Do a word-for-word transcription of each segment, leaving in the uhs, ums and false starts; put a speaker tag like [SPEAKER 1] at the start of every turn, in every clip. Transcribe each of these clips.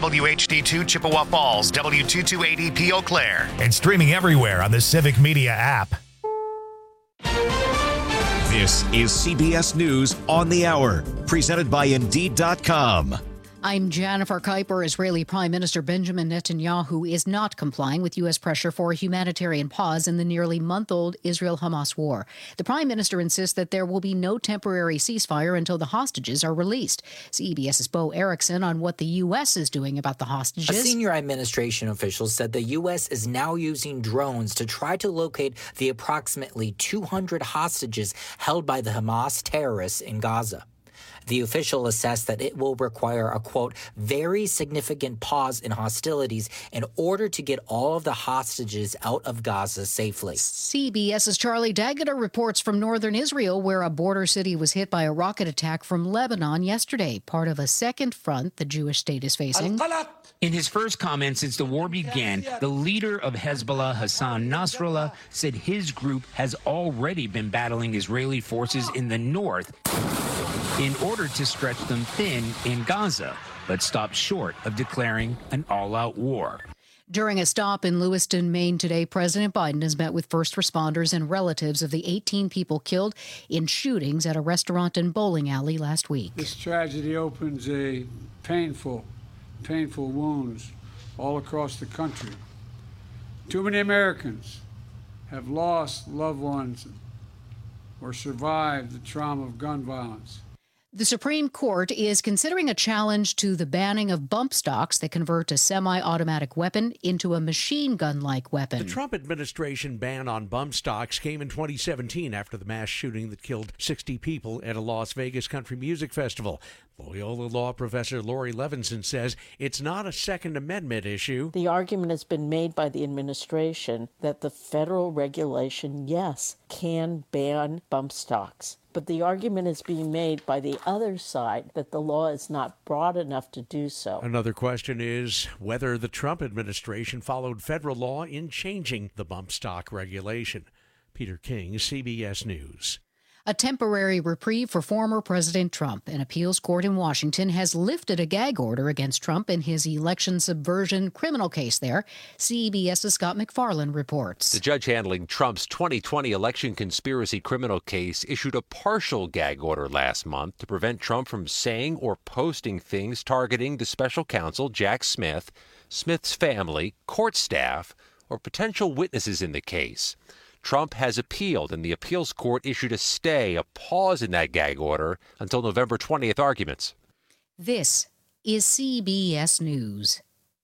[SPEAKER 1] W H D two Chippewa Falls, W two twenty-eight E P Eau Claire.
[SPEAKER 2] And streaming everywhere on the Civic Media app.
[SPEAKER 3] This is C B S News on the Hour, presented by Indeed dot com.
[SPEAKER 4] I'm Jennifer Kuiper. Israeli Prime Minister Benjamin Netanyahu is not complying with U S pressure for a humanitarian pause in the nearly month-old Israel-Hamas war. The Prime Minister insists that there will be no temporary ceasefire until the hostages are released. CBS's Bo Erickson on what the U S is doing about the hostages.
[SPEAKER 5] A senior administration official said the U S is now using drones to try to locate the approximately two hundred hostages held by the Hamas terrorists in Gaza. The official assessed that it will require a, quote, very significant pause in hostilities in order to get all of the hostages out of Gaza safely.
[SPEAKER 4] CBS's Charlie D'Agata reports from northern Israel, where a border city was hit by a rocket attack from Lebanon yesterday, part of a second front the Jewish state is facing.
[SPEAKER 6] In his first comment since the war began, the leader of Hezbollah, Hassan Nasrallah, said his group has already been battling Israeli forces in the north in order to stretch them thin in Gaza, but stopped short of declaring an all-out war.
[SPEAKER 4] During a stop in Lewiston, Maine today, President Biden has met with first responders and relatives of the eighteen people killed in shootings at a restaurant and bowling alley last week.
[SPEAKER 7] This tragedy opens a painful, painful wounds all across the country. Too many Americans have lost loved ones or survived the trauma of gun violence.
[SPEAKER 4] The Supreme Court is considering a challenge to the banning of bump stocks that convert a semi-automatic weapon into a machine gun-like weapon.
[SPEAKER 8] The Trump administration ban on bump stocks came in twenty seventeen after the mass shooting that killed sixty people at a Las Vegas country music festival. Loyola law professor Lori Levinson says it's not a Second Amendment issue.
[SPEAKER 9] The argument has been made by the administration that the federal regulation, yes, can ban bump stocks. But the argument is being made by the other side that the law is not broad enough to do so.
[SPEAKER 8] Another question is whether the Trump administration followed federal law in changing the bump stock regulation. Peter King, C B S News.
[SPEAKER 4] A temporary reprieve for former President Trump. An appeals court in Washington has lifted a gag order against Trump in his election subversion criminal case there. CBS's Scott McFarland reports.
[SPEAKER 10] The judge handling Trump's twenty twenty election conspiracy criminal case issued a partial gag order last month to prevent Trump from saying or posting things targeting the special counsel Jack Smith, Smith's family, court staff, or potential witnesses in the case. Trump has appealed, and the appeals court issued a stay, a pause in that gag order until November twentieth arguments.
[SPEAKER 4] This is C B S News.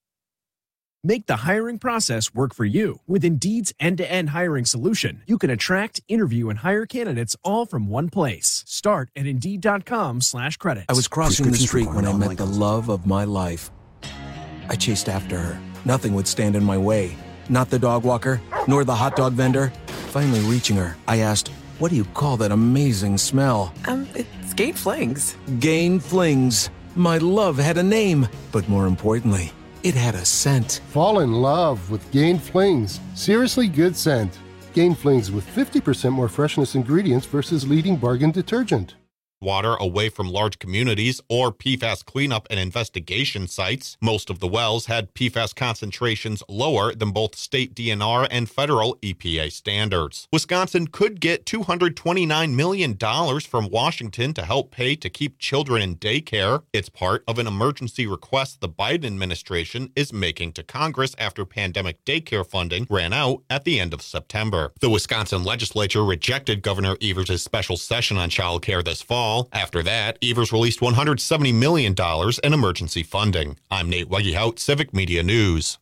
[SPEAKER 11] Make the hiring process work for you. With Indeed's end-to-end hiring solution, you can attract, interview, and hire candidates all from one place. Start at Indeed.com slash credits.
[SPEAKER 12] I was crossing the street when I met the love of my life. I chased after her. Nothing would stand in my way. Not the dog walker, nor the hot dog vendor. Finally reaching her, I asked, what do you call that amazing smell?
[SPEAKER 13] Um, it's Gain Flings.
[SPEAKER 12] Gain Flings. My love had a name, but more importantly, it had a scent.
[SPEAKER 14] Fall in love with Gain Flings. Seriously good scent. Gain Flings with fifty percent more freshness ingredients versus leading bargain detergent.
[SPEAKER 15] Water away from large communities or P FAS cleanup and investigation sites. Most of the wells had P FAS concentrations lower than both state D N R and federal E P A standards. Wisconsin could get two hundred twenty-nine million dollars from Washington to help pay to keep children in daycare. It's part of an emergency request the Biden administration is making to Congress after pandemic daycare funding ran out at the end of September. The Wisconsin legislature rejected Governor Evers' special session on child care this fall. After that, Evers released one hundred seventy million dollars in emergency funding. I'm Nate Wegehout, Civic Media News.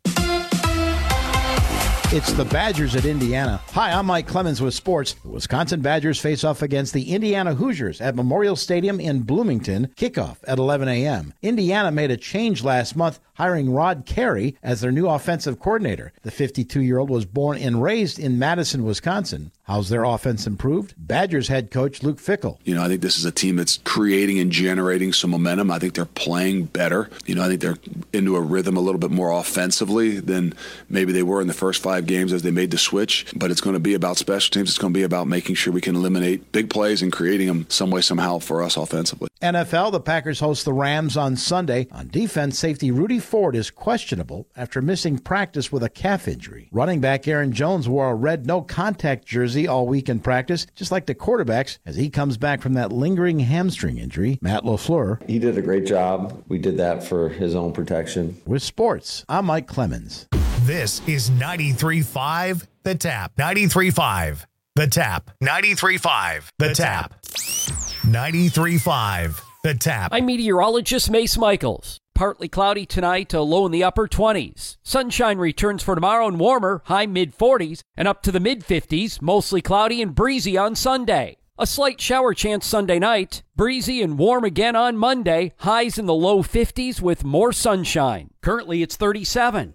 [SPEAKER 16] It's the Badgers at Indiana. Hi, I'm Mike Clemens with sports. The Wisconsin Badgers face off against the Indiana Hoosiers at Memorial Stadium in Bloomington. Kickoff at eleven a.m. Indiana made a change last month, hiring Rod Carey as their new offensive coordinator. The fifty-two-year-old was born and raised in Madison, Wisconsin. How's their offense improved? Badgers head coach Luke Fickell.
[SPEAKER 17] You know, I think this is a team that's creating and generating some momentum. I think they're playing better. You know, I think they're into a rhythm a little bit more offensively than maybe they were in the first five games as they made the switch. But it's going to be about special teams. It's going to be about making sure we can eliminate big plays and creating them some way, somehow for us offensively.
[SPEAKER 16] N F L, the Packers host the Rams on Sunday. On defense, safety Rudy Ford is questionable after missing practice with a calf injury. Running back Aaron Jones wore a red no-contact jersey all week in practice, just like the quarterbacks, as he comes back from that lingering hamstring injury. Matt LaFleur.
[SPEAKER 18] He did a great job. We did that for his own protection.
[SPEAKER 16] With sports, I'm Mike Clemens.
[SPEAKER 2] This is ninety-three point five The Tap. ninety-three point five The Tap. ninety-three point five The Tap. ninety-three point five The Tap.
[SPEAKER 19] I'm meteorologist Mace Michaels. Partly cloudy tonight, a low in the upper twenties. Sunshine returns for tomorrow and warmer, high mid-forties, and up to the mid-fifties, mostly cloudy and breezy on Sunday. A slight shower chance Sunday night, breezy and warm again on Monday, highs in the low fifties with more sunshine. Currently it's thirty-seven.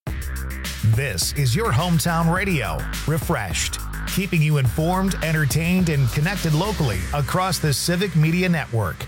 [SPEAKER 2] This is your hometown radio, refreshed, keeping you informed, entertained, and connected locally across the Civic Media Network.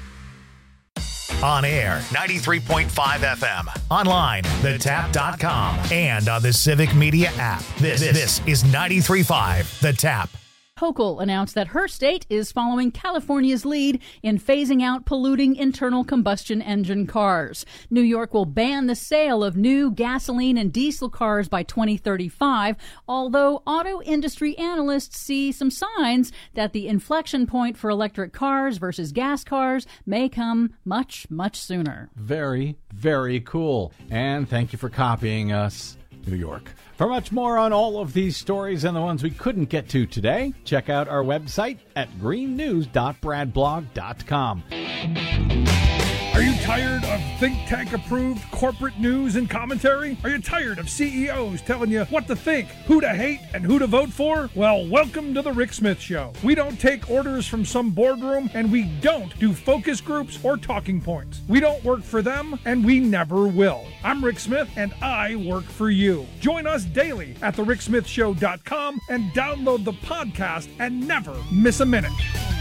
[SPEAKER 2] On air, ninety-three point five F M. Online, the tap dot com. And on the Civic Media app. This, this is ninety-three point five The Tap.
[SPEAKER 20] Hochul announced that her state is following California's lead in phasing out polluting internal combustion engine cars. New York will ban the sale of new gasoline and diesel cars by twenty thirty-five, although auto industry analysts see some signs that the inflection point for electric cars versus gas cars may come much, much sooner.
[SPEAKER 21] Very, very cool. And thank you for copying us, New York. For much more on all of these stories and the ones we couldn't get to today, check out our website at green news dot brad blog dot com.
[SPEAKER 22] Are you tired of think tank approved corporate news and commentary? Are you tired of C E Os telling you what to think, who to hate, and who to vote for? Well, welcome to the Rick Smith Show. We don't take orders from some boardroom, and we don't do focus groups or talking points. We don't work for them, and we never will. I'm Rick Smith, and I work for you. Join us daily at the rick smith show dot com and download the podcast and never miss a minute.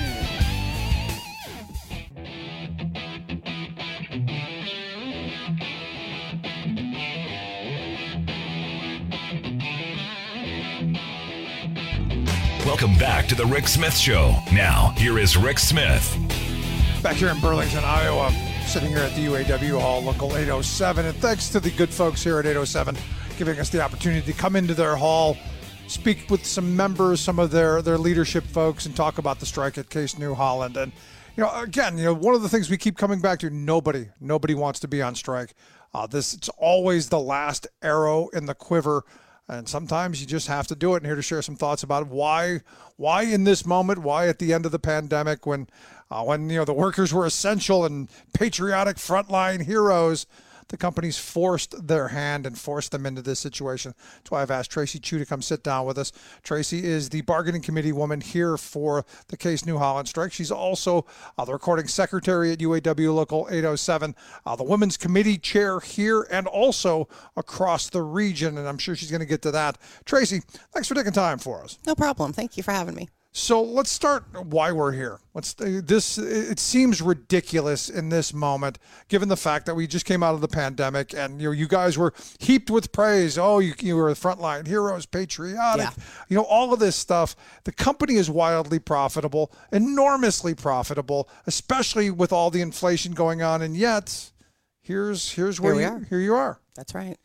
[SPEAKER 23] Welcome back to the Rick Smith Show. Now, here is Rick Smith.
[SPEAKER 24] Back here in Burlington, Iowa, sitting here at the U A W Hall, Local eight oh seven. And thanks to the good folks here at eight oh seven giving us the opportunity to come into their hall, speak with some members, some of their, their leadership folks, and talk about the strike at Case New Holland. And, you know, again, you know, one of the things we keep coming back to, nobody, nobody wants to be on strike. Uh, this, it's always the last arrow in the quiver. And sometimes you just have to do it. And here to share some thoughts about why, why in this moment, why at the end of the pandemic, when, uh, when you know the workers were essential and patriotic frontline heroes, the companies forced their hand and forced them into this situation. That's why I've asked Tracy Chu to come sit down with us. Tracy is the bargaining committee woman here for the Case New Holland strike. She's also uh, the recording secretary at U A W Local eight oh seven, uh, the women's committee chair here and also across the region, and I'm sure she's going to get to that. Tracy, thanks for taking time for us.
[SPEAKER 25] No problem. Thank you for having me.
[SPEAKER 24] So let's start why we're here. Let's this. It seems ridiculous in this moment, given the fact that we just came out of the pandemic, and you know, you guys were heaped with praise. Oh, you, you were frontline heroes, patriotic. Yeah. You know, all of this stuff. The company is wildly profitable, enormously profitable, especially with all the inflation going on. And yet, here's here's where
[SPEAKER 25] here we
[SPEAKER 24] you,
[SPEAKER 25] are.
[SPEAKER 24] Here you are.
[SPEAKER 25] That's right.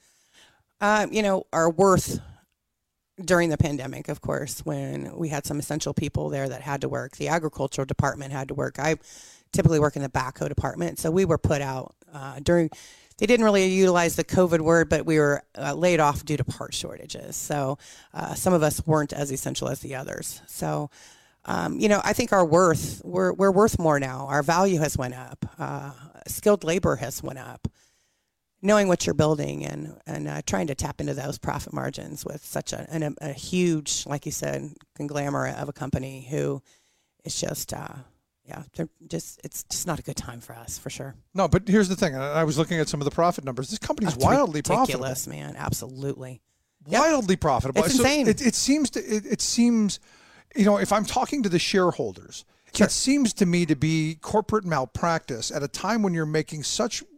[SPEAKER 25] Uh, you know, our worth during the pandemic, of course, when we had some essential people there that had to work. The agricultural department had to work. I typically work in the backhoe department, so we were put out uh, during, they didn't really utilize the COVID word, but we were uh, laid off due to part shortages. So uh, some of us weren't as essential as the others. So, um, you know, I think our worth, we're, we're worth more now. Our value has went up. Uh, skilled labor has went up. Knowing what you're building and and uh, trying to tap into those profit margins with such a, an, a huge, like you said, conglomerate of a company who is just, uh, yeah, they're just it's just not a good time for us, for sure.
[SPEAKER 24] No, but here's the thing. I was looking at some of the profit numbers. This company's
[SPEAKER 25] That's
[SPEAKER 24] wildly
[SPEAKER 25] ridiculous,
[SPEAKER 24] profitable.
[SPEAKER 25] man. Absolutely.
[SPEAKER 24] Wildly yep. profitable.
[SPEAKER 25] It's
[SPEAKER 24] so
[SPEAKER 25] insane.
[SPEAKER 24] It, it seems to, it, it seems, you know, if I'm talking to the shareholders, sure. It seems to me to be corporate malpractice at a time when you're making such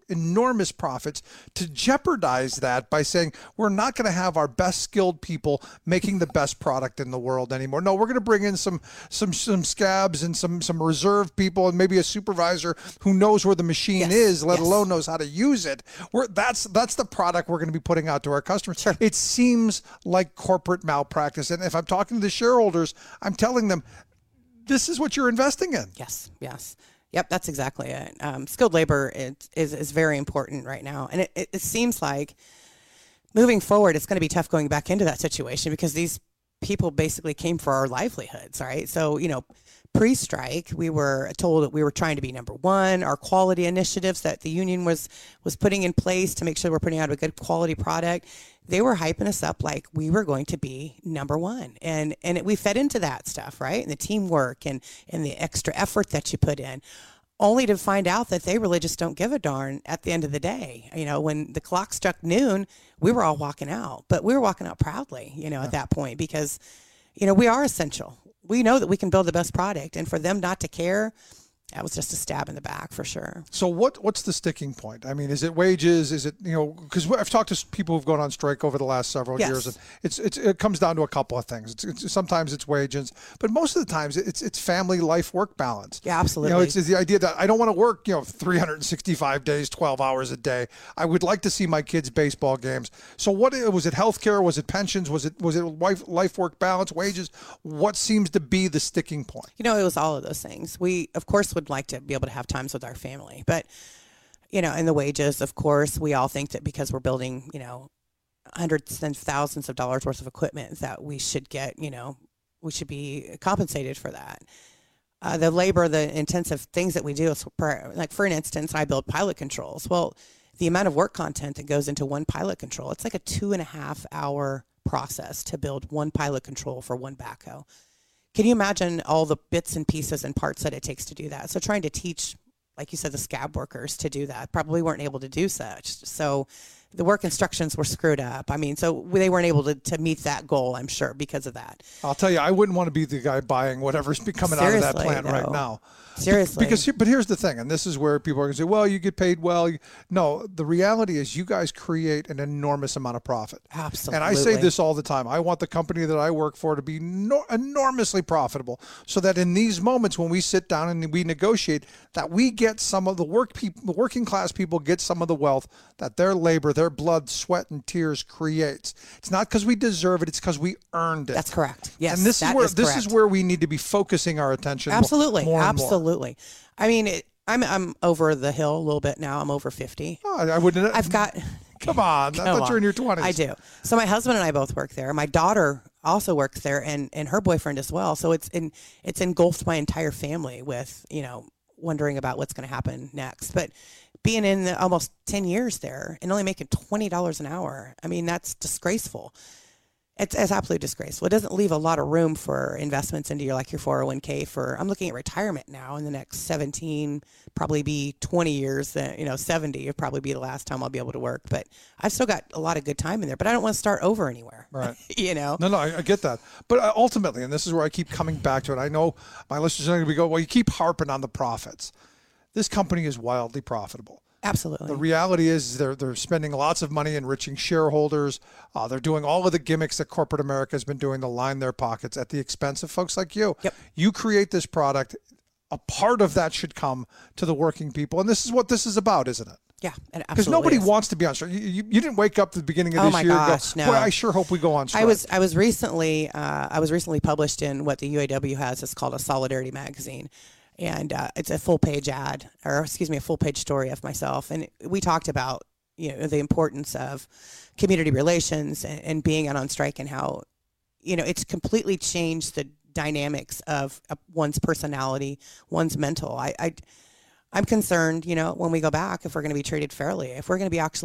[SPEAKER 24] enormous profits, to jeopardize that by saying we're not going to have our best skilled people making the best product in the world anymore. No, we're going to bring in some some some scabs and some some reserve people and maybe a supervisor who knows where the machine yes. is, let yes. alone knows how to use it. We're, that's that's the product we're going to be putting out to our customers. Sure. It seems like corporate malpractice. And if I'm talking to the shareholders, I'm telling them, this is what you're investing in.
[SPEAKER 25] Yes, yes. Yep, that's exactly it. Um, skilled labor is, is, is very important right now. And it, it, it seems like moving forward, it's going to be tough going back into that situation because these people basically came for our livelihoods, right? So, you know, pre-strike, we were told that we were trying to be number one. Our quality initiatives that the union was was putting in place to make sure we're putting out a good quality product, they were hyping us up like we were going to be number one. And and it, we fed into that stuff, right? And the teamwork and, and the extra effort that you put in, only to find out that they really just don't give a darn at the end of the day. You know, when the clock struck noon, we were all walking out. But we were walking out proudly, you know, yeah. at that point because, you know, we are essential. We know that we can build the best product, and for them not to care, that was just a stab in the back for sure.
[SPEAKER 24] So what what's the sticking point? I mean, is it wages? Is it, you know, because I've talked to people who've gone on strike over the last several yes. years, and it's, it's it comes down to a couple of things. It's, it's sometimes it's wages, but most of the times it's it's family life work balance.
[SPEAKER 25] Yeah, absolutely.
[SPEAKER 24] You know, it's, it's the idea that I don't want to work, you know, three hundred sixty-five days, twelve hours a day. I would like to see my kids' baseball games. So what was it? Healthcare? Was it pensions? Was it was it life life work balance? Wages? What seems to be the sticking point?
[SPEAKER 25] You know, it was all of those things. We of course would like to be able to have times with our family, but you know, and the wages, of course, we all think that because we're building, you know, hundreds and thousands of dollars worth of equipment that we should get, you know, we should be compensated for that. Uh, the labor, the intensive things that we do, like for an instance, I build pilot controls. Well, the amount of work content that goes into one pilot control, it's like a two and a half hour process to build one pilot control for one backhoe. Can you imagine all the bits and pieces and parts that it takes to do that? So trying to teach, like you said, the scab workers to do that probably weren't able to do such. So the work instructions were screwed up. I mean, so they weren't able to, to meet that goal, I'm sure, because of that.
[SPEAKER 24] I'll tell you, I wouldn't want to be the guy buying whatever's coming Seriously, out of that plant no. right now.
[SPEAKER 25] Seriously.
[SPEAKER 24] Because, but here's the thing, and this is where people are going to say, well, you get paid well. No, the reality is you guys create an enormous amount of profit.
[SPEAKER 25] Absolutely.
[SPEAKER 24] And I say this all the time. I want the company that I work for to be no, enormously profitable so that in these moments when we sit down and we negotiate, that we get some of the work people, the working class people get some of the wealth that their labor, their blood, sweat, and tears creates. It's not because we deserve it. It's because we earned it.
[SPEAKER 25] That's correct. Yes,
[SPEAKER 24] and this
[SPEAKER 25] that
[SPEAKER 24] is where
[SPEAKER 25] is
[SPEAKER 24] this
[SPEAKER 25] correct.
[SPEAKER 24] is where we need to be focusing our attention.
[SPEAKER 25] Absolutely,
[SPEAKER 24] more, more
[SPEAKER 25] absolutely.
[SPEAKER 24] More.
[SPEAKER 25] I mean, it, I'm I'm over the hill a little bit now. I'm over fifty.
[SPEAKER 24] Oh, I wouldn't.
[SPEAKER 25] I've got.
[SPEAKER 24] Come on,
[SPEAKER 25] come
[SPEAKER 24] I thought
[SPEAKER 25] on.
[SPEAKER 24] you were in your twenties.
[SPEAKER 25] I do. So my husband and I both work there. My daughter also works there, and and her boyfriend as well. So it's in it's engulfed my entire family with, you know, wondering about what's going to happen next. But being in the, almost ten years there and only making twenty dollars an hour, I mean, that's disgraceful. It's, it's absolutely disgraceful. It doesn't leave a lot of room for investments into your, like your four oh one k for, I'm looking at retirement now in the next seventeen, probably be twenty years, uh, you know, seventy would probably be the last time I'll be able to work. But I've still got a lot of good time in there, but I don't want to start over anywhere.
[SPEAKER 24] Right.
[SPEAKER 25] you know?
[SPEAKER 24] No, no, I, I get that. But uh, ultimately, and this is where I keep coming back to it, I know my listeners are going to be going, well, you keep harping on the profits. This company is wildly profitable.
[SPEAKER 25] Absolutely.
[SPEAKER 24] The reality is they're they're spending lots of money enriching shareholders. Uh, they're doing all of the gimmicks that corporate America has been doing to line their pockets at the expense of folks like you.
[SPEAKER 25] Yep.
[SPEAKER 24] You create this product. A part of that should come to the working people. And this is what this is about, isn't it?
[SPEAKER 25] Yeah, it
[SPEAKER 24] because nobody
[SPEAKER 25] is.
[SPEAKER 24] wants to be on strike. You, you, you didn't wake up at the beginning of
[SPEAKER 25] oh
[SPEAKER 24] this
[SPEAKER 25] my
[SPEAKER 24] year
[SPEAKER 25] gosh,
[SPEAKER 24] and go,
[SPEAKER 25] no.
[SPEAKER 24] boy, I sure hope we go on strike.
[SPEAKER 25] I was I was recently uh, I was recently published in what the U A W has. It's called a Solidarity magazine. And uh, it's a full page ad, or excuse me, a full page story of myself. And we talked about, you know, the importance of community relations and, and being out on strike and how, you know, it's completely changed the dynamics of, of one's personality, one's mental. I, I, I'm concerned, you know, when we go back, if we're going to be treated fairly, if we're going to be actually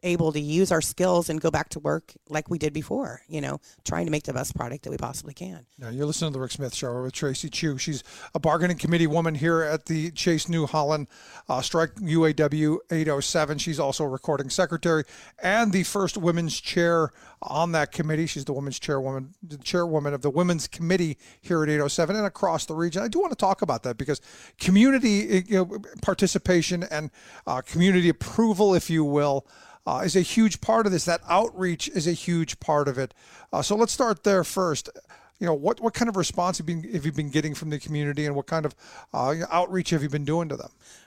[SPEAKER 25] able to use our skills and go back to work like we did before, you know, trying to make the best product that we possibly can.
[SPEAKER 24] Now, you're listening to the Rick Smith Show with Tracy Chu. She's a bargaining committee woman here at the Chase New Holland uh, Strike U A W eight oh seven. She's also a recording secretary and the first women's chair on that committee. She's the women's chairwoman, the chairwoman of the women's committee here at eight oh seven and across the region. I do want to talk about that because community you know, participation and uh, community approval, if you will, Uh, is a huge part of this. That outreach is a huge part of it. Uh, so let's start there first. You know, what, what kind of response have you, been, have you been getting from the community, and what kind of uh, outreach have you been doing to them?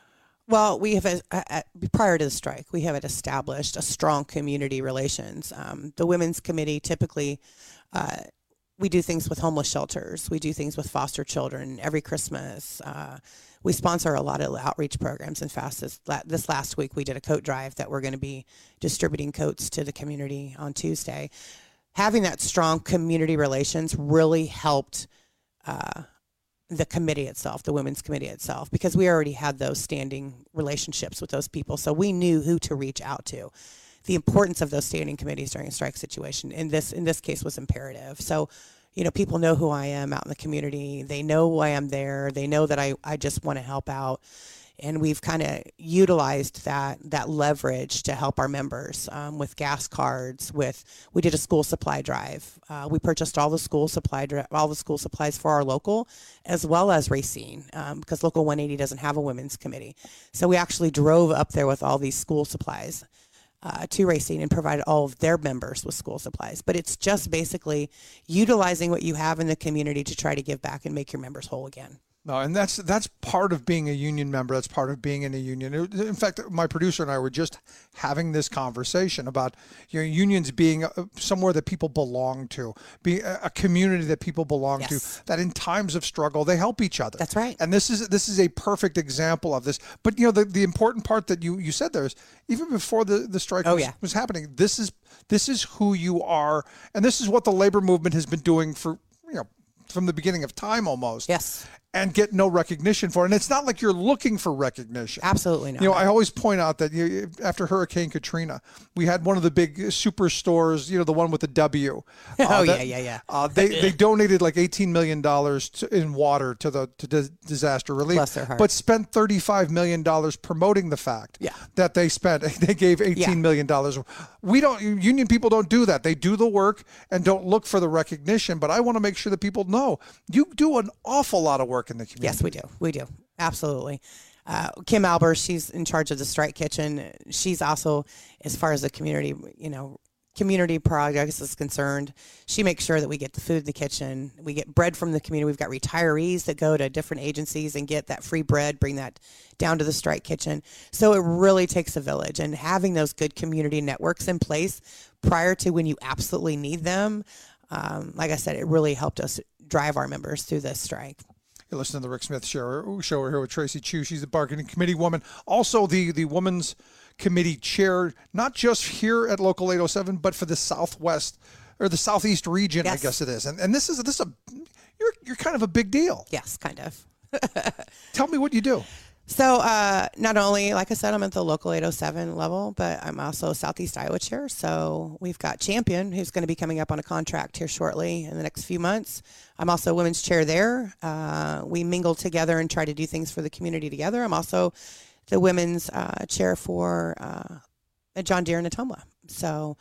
[SPEAKER 25] Well, we have, a, a, prior to the strike, we have established a strong community relations. Um, the Women's Committee typically, uh, we do things with homeless shelters. We do things with foster children every Christmas. Uh, we sponsor a lot of outreach programs. In fact, this, this last week we did a coat drive that we're going to be distributing coats to the community on Tuesday. Having that strong community relations really helped uh, the committee itself, the Women's Committee itself, because we already had those standing relationships with those people. So we knew who to reach out to. The importance of those standing committees during a strike situation in this in this case was imperative. So, you know, people know who I am out in the community. They know why I'm there. They know that I, I just want to help out. And we've kind of utilized that that leverage to help our members um, with gas cards. With we did a school supply drive. Uh, we purchased all the school supply dri- all the school supplies for our local, as well as Racine, um, because Local one eighty doesn't have a women's committee. So we actually drove up there with all these school supplies Uh, to Racine and provide all of their members with school supplies. But it's just basically utilizing what you have in the community to try to give back and make your members whole again.
[SPEAKER 24] No, and that's that's part of being a union member. That's part of being in a union. In fact, my producer and I were just having this conversation about you know, unions being somewhere that people belong to, be a community that people belong yes. to. That in times of struggle, they help each other.
[SPEAKER 25] That's right.
[SPEAKER 24] And this is this is a perfect example of this. But you know, the, the important part that you, you said there is even before the the strike
[SPEAKER 25] oh,
[SPEAKER 24] was,
[SPEAKER 25] yeah.
[SPEAKER 24] was happening. This is this is who you are, and this is what the labor movement has been doing for you know from the beginning of time almost.
[SPEAKER 25] Yes.
[SPEAKER 24] And get no recognition for it. And it's not like you're looking for recognition.
[SPEAKER 25] Absolutely not.
[SPEAKER 24] You know, I always point out that you, after Hurricane Katrina, we had one of the big superstores, you know, the one with the W.
[SPEAKER 25] Oh,
[SPEAKER 24] uh,
[SPEAKER 25] yeah,
[SPEAKER 24] that,
[SPEAKER 25] yeah, yeah.
[SPEAKER 24] Uh, they they donated like eighteen million dollars to, in water to the to dis- disaster relief.
[SPEAKER 25] Bless their heart.
[SPEAKER 24] But spent thirty-five million dollars promoting the fact
[SPEAKER 25] yeah.
[SPEAKER 24] that they spent, they gave eighteen million dollars. We don't, union people don't do that. They do the work and don't look for the recognition. But I want to make sure that people know you do an awful lot of work in the community.
[SPEAKER 25] Yes, we do. We do. Absolutely. Uh, Kim Albers, she's in charge of the Strike Kitchen. She's also, as far as the community, you know, community projects is concerned, she makes sure that we get the food in the kitchen. We get bread from the community. We've got retirees that go to different agencies and get that free bread, bring that down to the Strike Kitchen. So it really takes a village, and having those good community networks in place prior to when you absolutely need them, um, like I said, it really helped us drive our members through this strike.
[SPEAKER 24] You're listening to the Rick Smith Show. Show We're here with Tracy Chu. She's the bargaining committee woman. Also the, the women's committee chair, not just here at Local eight oh seven, but for the Southwest or the Southeast region, yes. I guess it is. And and this is this is a you're you're kind of a big deal.
[SPEAKER 25] Yes, kind of.
[SPEAKER 24] Tell me what you do.
[SPEAKER 25] So uh, not only, like I said, I'm at the Local eight oh seven level, but I'm also Southeast Iowa chair. So we've got Champion, who's going to be coming up on a contract here shortly in the next few months. I'm also women's chair there. Uh, we mingle together and try to do things for the community together. I'm also the women's uh, chair for uh, John Deere and Ottumwa. So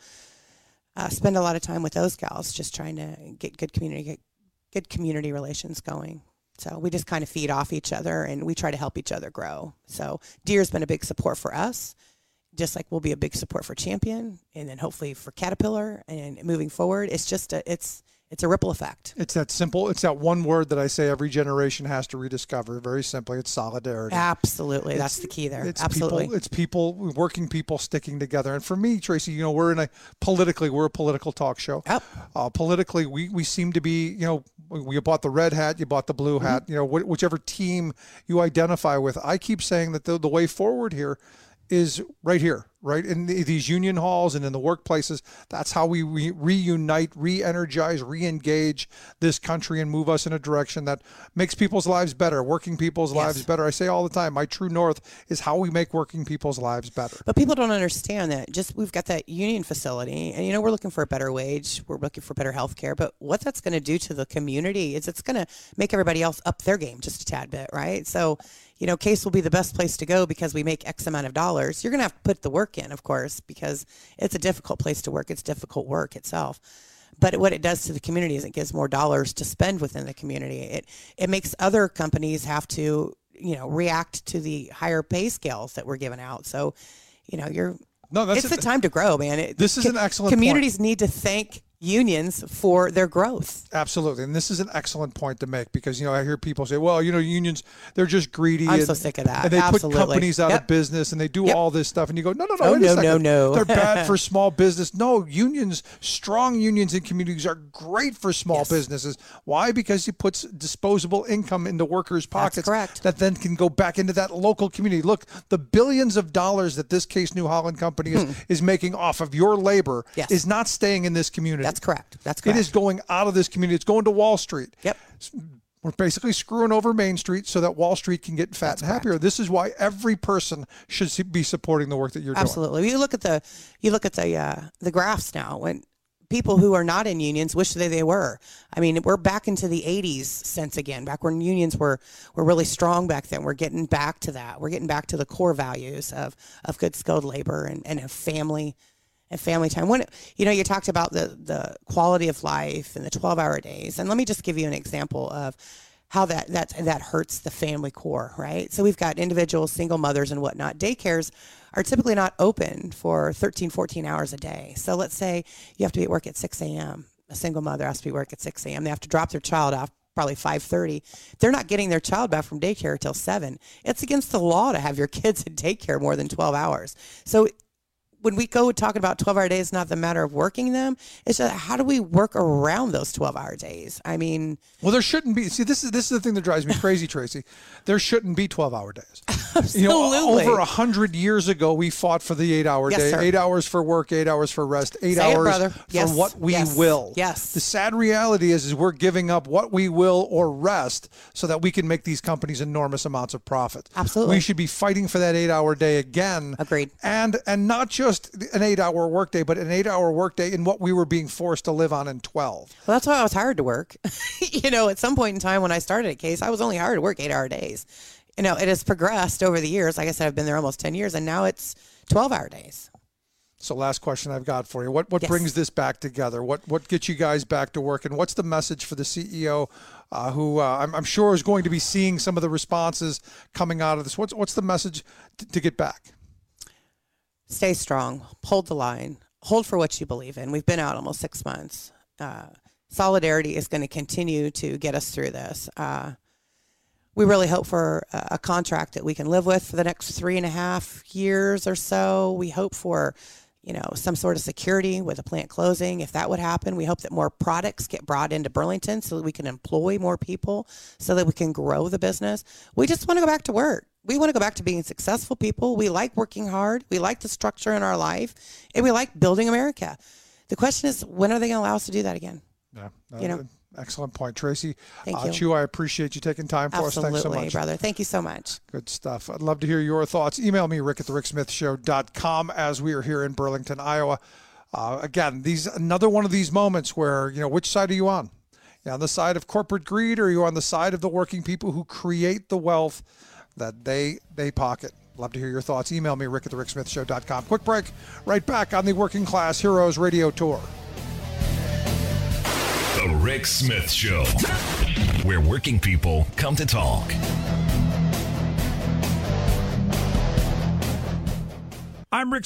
[SPEAKER 25] uh, spend a lot of time with those gals, just trying to get good community, get good community relations going. So we just kind of feed off each other, and we try to help each other grow. So Deere's been a big support for us, just like we'll be a big support for Champion, and then hopefully for Caterpillar. And moving forward, it's just a, it's it's a ripple effect.
[SPEAKER 24] It's that simple. It's that one word that I say every generation has to rediscover. Very simply, it's solidarity.
[SPEAKER 25] Absolutely,
[SPEAKER 24] it's,
[SPEAKER 25] that's the key there.
[SPEAKER 24] It's
[SPEAKER 25] Absolutely,
[SPEAKER 24] people, it's people, working people sticking together. And for me, Tracy, you know, we're in a politically, we're a political talk show.
[SPEAKER 25] Yep.
[SPEAKER 24] Uh, politically, we we seem to be, you know, we bought the red hat, you bought the blue hat. Mm-hmm. You know, wh- whichever team you identify with. I keep saying that the the way forward here is right here, right? In the, these union halls and in the workplaces, that's how we re- reunite, re-energize, re-engage this country and move us in a direction that makes people's lives better, working people's
[SPEAKER 25] Yes.
[SPEAKER 24] lives better. I say all the time, my true north is how we make working people's lives better.
[SPEAKER 25] But people don't understand that. Just we've got that union facility, and you know we're looking for a better wage, we're looking for better health care. But what that's going to do to the community is it's going to make everybody else up their game just a tad bit, right? So, you know, Case will be the best place to go because we make X amount of dollars. You're going to have to put the work in, of course, because it's a difficult place to work. It's difficult work itself. But what it does to the community is it gives more dollars to spend within the community. It it makes other companies have to, you know, react to the higher pay scales that we're giving out. So, you know, you're
[SPEAKER 24] no, that's
[SPEAKER 25] it's
[SPEAKER 24] a,
[SPEAKER 25] the time to grow, man. It,
[SPEAKER 24] this is an excellent
[SPEAKER 25] communities
[SPEAKER 24] point.
[SPEAKER 25] need to thank unions for their growth.
[SPEAKER 24] Absolutely. And this is an excellent point to make because, you know, I hear people say, well, you know, unions, they're just greedy.
[SPEAKER 25] I'm
[SPEAKER 24] and,
[SPEAKER 25] so sick of that.
[SPEAKER 24] And they
[SPEAKER 25] Absolutely.
[SPEAKER 24] put companies out
[SPEAKER 25] Yep.
[SPEAKER 24] of business and they do
[SPEAKER 25] Yep.
[SPEAKER 24] all this stuff. And you go, no, no, no,
[SPEAKER 25] Oh,
[SPEAKER 24] wait
[SPEAKER 25] no,
[SPEAKER 24] a second.
[SPEAKER 25] no, no.
[SPEAKER 24] They're bad for small business. No, unions, strong unions in communities are great for small
[SPEAKER 25] Yes.
[SPEAKER 24] businesses. Why? Because it puts disposable income into workers' pockets
[SPEAKER 25] correct.
[SPEAKER 24] that then can go back into that local community. Look, the billions of dollars that this Case New Holland company is,
[SPEAKER 25] Hmm.
[SPEAKER 24] is making off of your labor
[SPEAKER 25] Yes.
[SPEAKER 24] is not staying in this community.
[SPEAKER 25] That's correct. That's correct.
[SPEAKER 24] It is going out of this community. It's going to Wall Street.
[SPEAKER 25] Yep.
[SPEAKER 24] We're basically screwing over Main Street so that Wall Street can get fat
[SPEAKER 25] That's
[SPEAKER 24] and happier. This is why every person should see- be supporting the work that you're
[SPEAKER 25] Absolutely. You look at the you look at the uh, the graphs now. When people who are not in unions wish they, they were. I mean, we're back into the eighties since again, back when unions were were really strong back then. We're getting back to that. We're getting back to the core values of of good skilled labor and and of family. And family time. When you know, you talked about the the quality of life and the twelve hour days, and let me just give you an example of how that that that hurts the family core, right? So we've got individuals, single mothers, and whatnot. Daycares are typically not open for thirteen, fourteen hours a day. So let's say you have to be at work at six a.m. A single mother has to be at work at six a.m. They have to drop their child off probably five thirty. They're not getting their child back from daycare until seven. It's against the law to have your kids in daycare more than twelve hours. So when we go talking about twelve hour days, not the matter of working them, it's just how do we work around those twelve hour days? I mean,
[SPEAKER 24] well, there shouldn't be. See, this is this is the thing that drives me crazy, Tracy. There shouldn't be twelve hour days.
[SPEAKER 25] Absolutely.
[SPEAKER 24] You know, over a hundred years ago, we fought for the eight hour
[SPEAKER 25] Yes,
[SPEAKER 24] day,
[SPEAKER 25] sir.
[SPEAKER 24] eight hours for work, eight hours for rest, eight
[SPEAKER 25] Say it,
[SPEAKER 24] hours
[SPEAKER 25] brother.
[SPEAKER 24] for
[SPEAKER 25] Yes,
[SPEAKER 24] what we
[SPEAKER 25] yes,
[SPEAKER 24] will.
[SPEAKER 25] yes.
[SPEAKER 24] The sad reality is, is we're giving up what we will or rest so that we can make these companies enormous amounts of profit.
[SPEAKER 25] Absolutely.
[SPEAKER 24] We should be fighting for that eight hour day again.
[SPEAKER 25] Agreed.
[SPEAKER 24] And and not just an eight hour workday, but an eight hour workday in what we were being forced to live on in twelve.
[SPEAKER 25] Well, that's why I was hired to work. You know, at some point in time when I started at Case, I was only hired to work eight hour days. You know, it has progressed over the years. Like I said, I've been there almost ten years, and now it's twelve hour days.
[SPEAKER 24] So last question I've got for you. What what
[SPEAKER 25] Yes.
[SPEAKER 24] brings this back together? What what gets you guys back to work? And what's the message for the C E O uh, who uh, I'm, I'm sure is going to be seeing some of the responses coming out of this? What's, what's the message t- to get back?
[SPEAKER 25] Stay strong. Hold the line. Hold for what you believe in. We've been out almost six months. Uh, solidarity is going to continue to get us through this. Uh, we really hope for a, a contract that we can live with for the next three and a half years or so. We hope for, you know, some sort of security with a plant closing. If that would happen, we hope that more products get brought into Burlington so that we can employ more people, so that we can grow the business. We just want to go back to work. We want to go back to being successful people. We like working hard. We like the structure in our life, and we like building America. The question is, when are they going to allow us to do that again?
[SPEAKER 24] Yeah, uh,
[SPEAKER 25] You know?
[SPEAKER 24] Excellent point, Tracy.
[SPEAKER 25] Thank
[SPEAKER 24] uh,
[SPEAKER 25] you.
[SPEAKER 24] Chu, I appreciate you taking time for
[SPEAKER 25] Absolutely,
[SPEAKER 24] us. Thanks so much.
[SPEAKER 25] brother. Thank you so much.
[SPEAKER 24] Good stuff. I'd love to hear your thoughts. Email me, Rick at the Rick Smith Show dot com, as we are here in Burlington, Iowa. Uh, again, these another one of these moments where, you know, which side are you on? You on the side of corporate greed, or are you on the side of the working people who create the wealth that they they pocket? Love to hear your thoughts. Email me, Rick at the Rick Smith Show dot com. Quick break. Right back on the Working Class Heroes Radio Tour.
[SPEAKER 23] The Rick Smith Show, where working people come to talk.
[SPEAKER 22] I'm Rick Smith.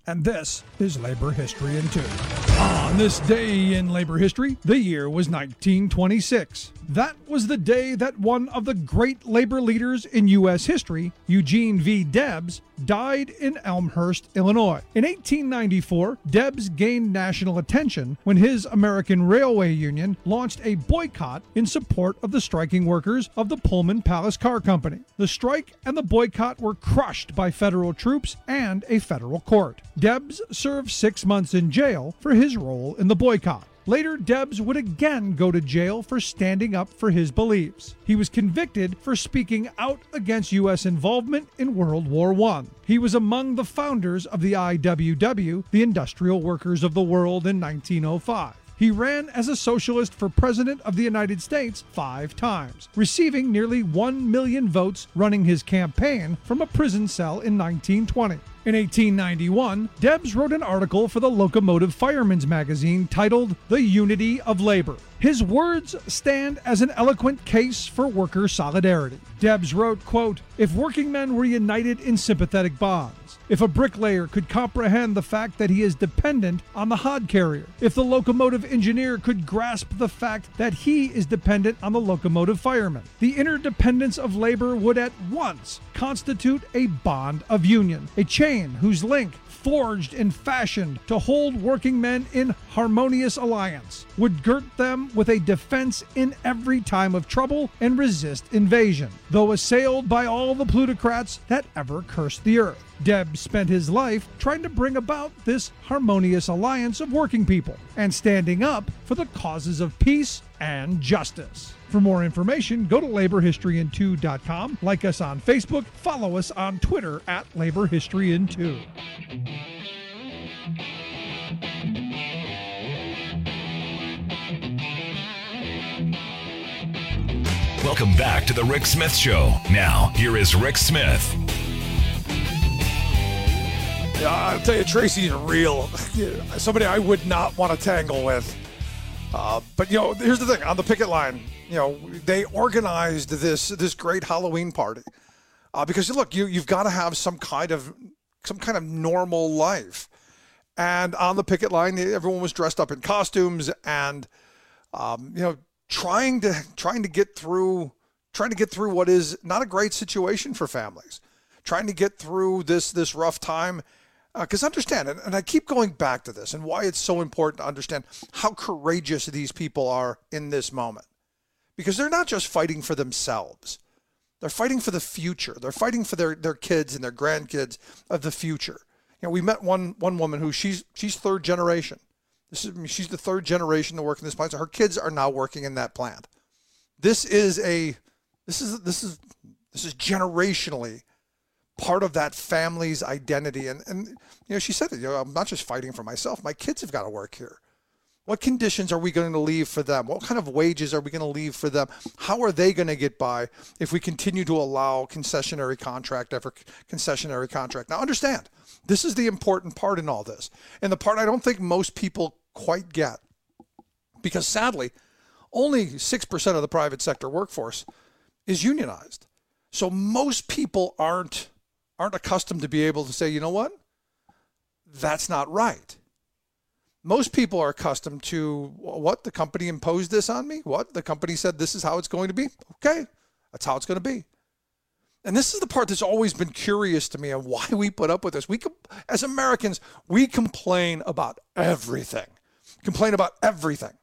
[SPEAKER 22] and this is Labor History in Two. On this day in labor history, the year was nineteen twenty-six. That was the day that one of the great labor leaders in U S history, Eugene V. Debs, died in Elmhurst, Illinois. In eighteen ninety-four, Debs gained national attention when his American Railway Union launched a boycott in support of the striking workers of the Pullman Palace Car Company. The strike and the boycott were crushed by federal troops and a federal court. Debs served six months in jail for his role in the boycott. Later, Debs would again go to jail for standing up for his beliefs. He was convicted for speaking out against U S involvement in World War One. He was among the founders of the I W W, the Industrial Workers of the World, in nineteen oh five. He ran as a socialist for President of the United States five times, receiving nearly one million votes running his campaign from a prison cell in nineteen twenty. In eighteen ninety-one, Debs wrote an article for the Locomotive Fireman's magazine titled The Unity of Labor. His words stand as an eloquent case for worker solidarity. Debs wrote, quote, "If working men were united in sympathetic bonds, if a bricklayer could comprehend the fact that he is dependent on the hod carrier, if the locomotive engineer could grasp the fact that he is dependent on the locomotive fireman, the interdependence of labor would at once constitute a bond of union, a chain whose link, forged and fashioned to hold working men in harmonious alliance, would girt them with a defense in every time of trouble and resist invasion, though assailed by all the plutocrats that ever cursed the earth." Debs spent his life trying to bring about this harmonious alliance of working people and standing up for the causes of peace and justice. For more information, go to labor history in two dot com, like us on Facebook, follow us on Twitter at Labor History in two.
[SPEAKER 23] Welcome back to the Rick Smith Show. Now, here is Rick Smith.
[SPEAKER 24] Yeah, I'll tell you, Tracy's real. Somebody I would not want to tangle with. Uh, but, you know, here's the thing. On the picket line, you know, they organized this this great Halloween party. Uh, because, look, you, you've got to have some kind of some kind of normal life. And on the picket line, everyone was dressed up in costumes and, um, you know, trying to trying to get through trying to get through what is not a great situation for families. Trying to get through this this rough time. Because uh, understand, and, and I keep going back to this and why it's so important to understand how courageous these people are in this moment. Because they're not just fighting for themselves. They're fighting for the future. They're fighting for their, their kids and their grandkids of the future. You know, we met one one woman who she's she's third generation. This is I mean, she's the third generation to work in this plant. So her kids are now working in that plant. This is a this is this is this is generationally part of that family's identity. And, and you know, she said, you know, I'm not just fighting for myself. My kids have got to work here. What conditions are we going to leave for them? What kind of wages are we going to leave for them? How are they going to get by if we continue to allow concessionary contract after concessionary contract? Now, understand, this is the important part in all this. And the part I don't think most people quite get. Because sadly, only six percent of the private sector workforce is unionized. So most people aren't aren't accustomed to be able to say, you know what? That's not right. Most people are accustomed to, what, the company imposed this on me? What? The company said this is how it's going to be? Okay, that's how it's going to be. And this is the part that's always been curious to me and why we put up with this. We, as Americans, we complain about everything. Complain about everything.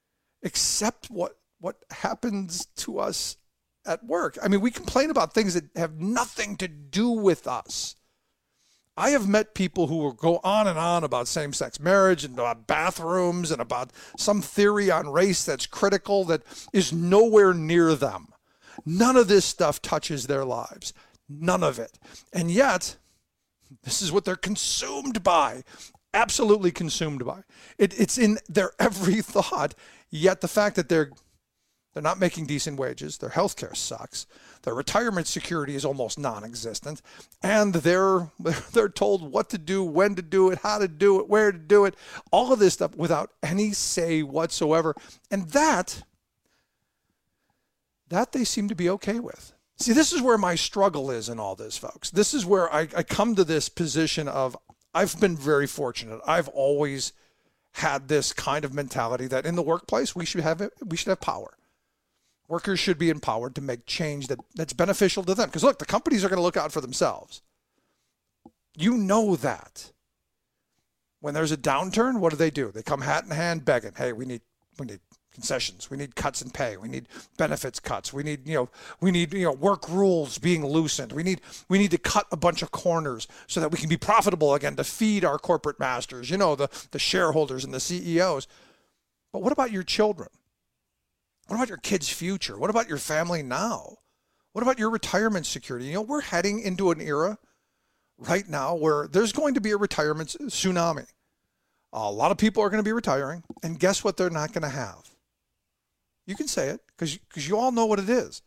[SPEAKER 24] Except what what happens to us at work. I mean, we complain about things that have nothing to do with us. I have met people who will go on and on about same-sex marriage and about bathrooms and about some theory on race that's critical that is nowhere near them. None of this stuff touches their lives. None of it. And yet, this is what they're consumed by. Absolutely consumed by. It, it's in their every thought. Yet the fact that they're They're not making decent wages. Their health care sucks. Their retirement security is almost non-existent. And they're, they're told what to do, when to do it, how to do it, where to do it, all of this stuff without any say whatsoever. And that, that they seem to be okay with. See, this is where my struggle is in all this, folks. This is where I, I come to this position of, I've been very fortunate. I've always had this kind of mentality that in the workplace we should have it, we should have power. Workers should be empowered to make change that, that's beneficial to them. Because look, the companies are going to look out for themselves. You know that. When there's a downturn, what do they do? They come hat in hand begging, hey, we need we need concessions. We need cuts in pay. We need benefits cuts. We need, you know, we need, you know, work rules being loosened. We need we need to cut a bunch of corners so that we can be profitable again to feed our corporate masters, you know, the, the shareholders and the C E Os. But what about your children? What about your kids' future? What about your family now? What about your retirement security? You know, we're heading into an era right now where there's going to be a retirement tsunami. A lot of people are going to be retiring, and guess what they're not going to have? You can say it, because because you all know what it is.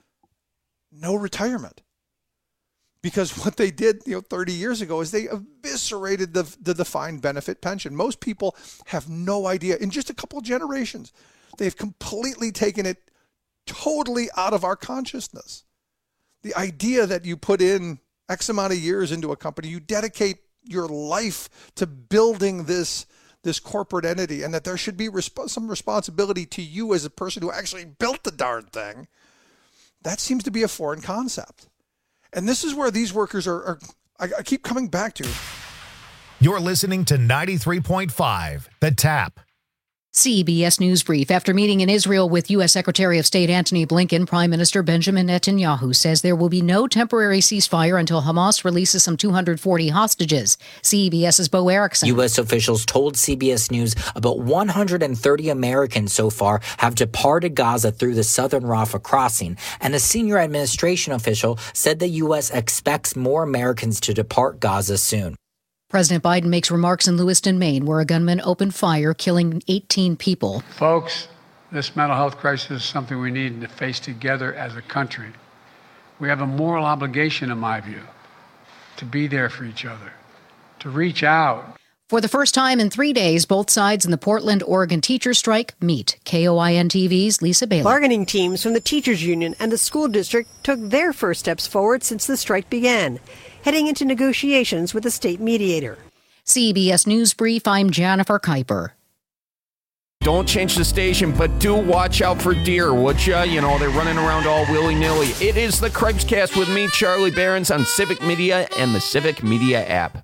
[SPEAKER 24] No retirement. Because what they did, you know, thirty years ago is they eviscerated the, the defined benefit pension. Most people have no idea. In just a couple of generations, they've completely taken it totally out of our consciousness. The idea that you put in X amount of years into a company, you dedicate your life to building this, this corporate entity, and that there should be resp- some responsibility to you as a person who actually built the darn thing, that seems to be a foreign concept. And this is where these workers are, are I, I keep coming back to.
[SPEAKER 2] You're listening to ninety-three point five, The Tap.
[SPEAKER 4] C B S News Brief. After meeting in Israel with U S. Secretary of State Antony Blinken, Prime Minister Benjamin Netanyahu says there will be no temporary ceasefire until Hamas releases some two hundred forty hostages. CBS's Bo Erickson.
[SPEAKER 1] U S officials told C B S News about one hundred thirty Americans so far have departed Gaza through the southern Rafah crossing, and a senior administration official said the U S expects more Americans to depart Gaza soon.
[SPEAKER 4] President Biden makes remarks in Lewiston, Maine, where a gunman opened fire, killing eighteen people.
[SPEAKER 3] Folks, this mental health crisis is something we need to face together as a country. We have a moral obligation, in my view, to be there for each other, to reach out.
[SPEAKER 4] For the first time in three days, both sides in the Portland, Oregon teacher strike meet. K O I N T V's Lisa Bailey.
[SPEAKER 5] Bargaining teams from the teachers union and the school district took their first steps forward since the strike began, heading into negotiations with a state mediator.
[SPEAKER 4] C B S News Brief, I'm Jennifer Kuiper.
[SPEAKER 6] Don't change the station, but do watch out for deer, would ya? You know, they're running around all willy-nilly. It is the Craigscast with me, Charlie Behrens, on Civic Media and the Civic Media app.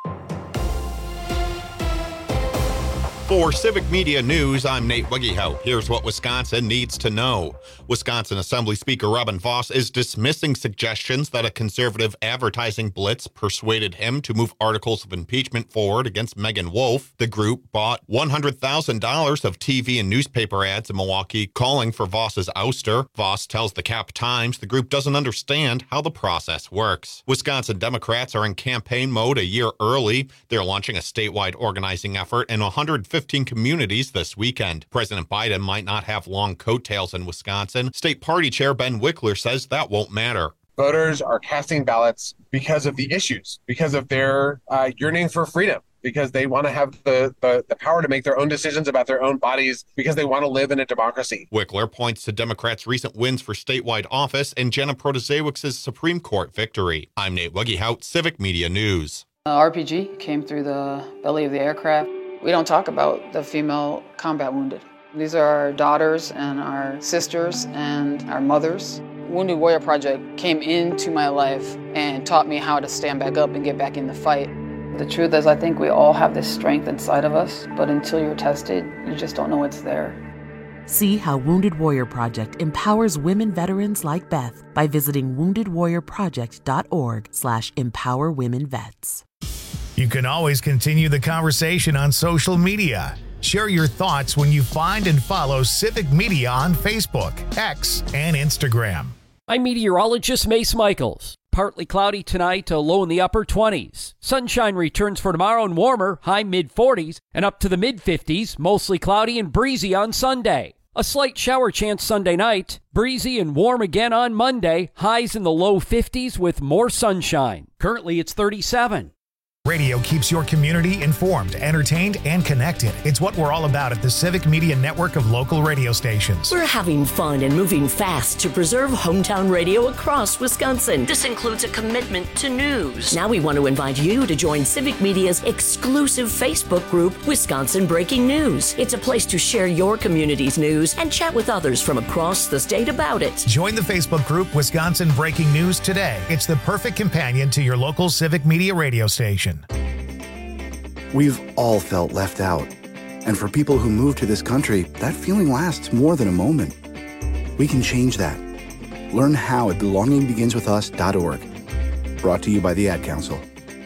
[SPEAKER 15] For Civic Media News, I'm Nate Wiggyhout. Here's what Wisconsin needs to know. Wisconsin Assembly Speaker Robin Vos is dismissing suggestions that a conservative advertising blitz persuaded him to move articles of impeachment forward against Megan Wolfe. The group bought one hundred thousand dollars of T V and newspaper ads in Milwaukee calling for Vos's ouster. Vos tells the Cap Times the group doesn't understand how the process works. Wisconsin Democrats are in campaign mode a year early. They're launching a statewide organizing effort in one hundred fifteen communities this weekend. President Biden might not have long coattails in Wisconsin. State Party Chair Ben Wickler says that won't matter.
[SPEAKER 7] Voters are casting ballots because of the issues, because of their uh, yearning for freedom, because they want to have the, the, the power to make their own decisions about their own bodies, because they want to live in a democracy.
[SPEAKER 15] Wickler points to Democrats' recent wins for statewide office and Jenna Protasiewicz's Supreme Court victory. I'm Nate Wiggyhout, Civic Media News.
[SPEAKER 26] Uh, R P G came through the belly of the aircraft. We don't talk about the female combat wounded. These are our daughters and our sisters and our mothers. Wounded Warrior Project came into my life and taught me how to stand back up and get back in the fight. The truth is, I think we all have this strength inside of us, but until you're tested, you just don't know it's there.
[SPEAKER 27] See how Wounded Warrior Project empowers women veterans like Beth by visiting wounded warrior project dot org slash empower women vets.
[SPEAKER 2] You can always continue the conversation on social media. Share your thoughts when you find and follow Civic Media on Facebook, X, and Instagram.
[SPEAKER 19] I'm meteorologist Mace Michaels. Partly cloudy tonight, a low in the upper twenties. Sunshine returns for tomorrow and warmer, high mid forties, and up to the mid fifties, mostly cloudy and breezy on Sunday. A slight shower chance Sunday night, breezy and warm again on Monday, highs in the low fifties with more sunshine. Currently it's thirty-seven.
[SPEAKER 2] Radio keeps your community informed, entertained, and connected. It's what we're all about at the Civic Media Network of local radio stations.
[SPEAKER 8] We're having fun and moving fast to preserve hometown radio across Wisconsin. This includes a commitment to news. Now we want to invite you to join Civic Media's exclusive Facebook group, Wisconsin Breaking News. It's a place to share your community's news and chat with others from across the state about it.
[SPEAKER 2] Join the Facebook group Wisconsin Breaking News today. It's the perfect companion to your local Civic Media radio station.
[SPEAKER 9] We've all felt left out. And for people who move to this country, that feeling lasts more than a moment. We can change that. Learn how at belonging begins with us dot org. Brought to you by the Ad Council.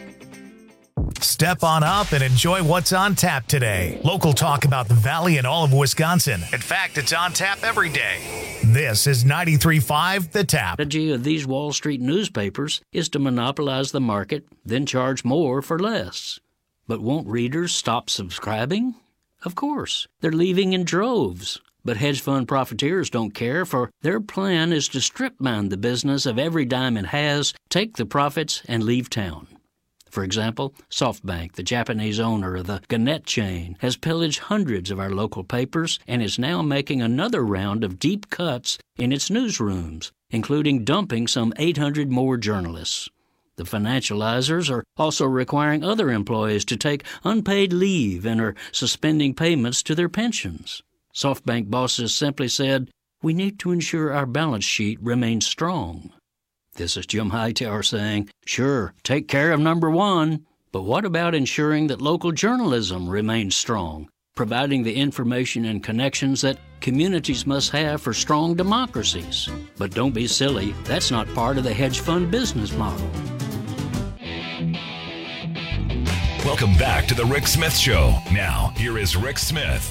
[SPEAKER 2] Step on up and enjoy what's on tap today. Local talk about the Valley and all of Wisconsin. In fact, it's on tap every day. This is ninety-three point five The Tap.
[SPEAKER 10] The strategy of these Wall Street newspapers is to monopolize the market, then charge more for less. But won't readers stop subscribing? Of course. They're leaving in droves. But hedge fund profiteers don't care, for their plan is to strip mine the business of every dime it has, take the profits, and leave town. For example, SoftBank, the Japanese owner of the Gannett chain, has pillaged hundreds of our local papers and is now making another round of deep cuts in its newsrooms, including dumping some eight hundred more journalists. The financializers are also requiring other employees to take unpaid leave and are suspending payments to their pensions. SoftBank bosses simply said, "We need to ensure our balance sheet remains strong." This is Jim Hightower saying, "Sure, take care of number one, but what about ensuring that local journalism remains strong, providing the information and connections that communities must have for strong democracies? But don't be silly, that's not part of the hedge fund business model."
[SPEAKER 23] Welcome back to the Rick Smith Show. Now, here is Rick Smith.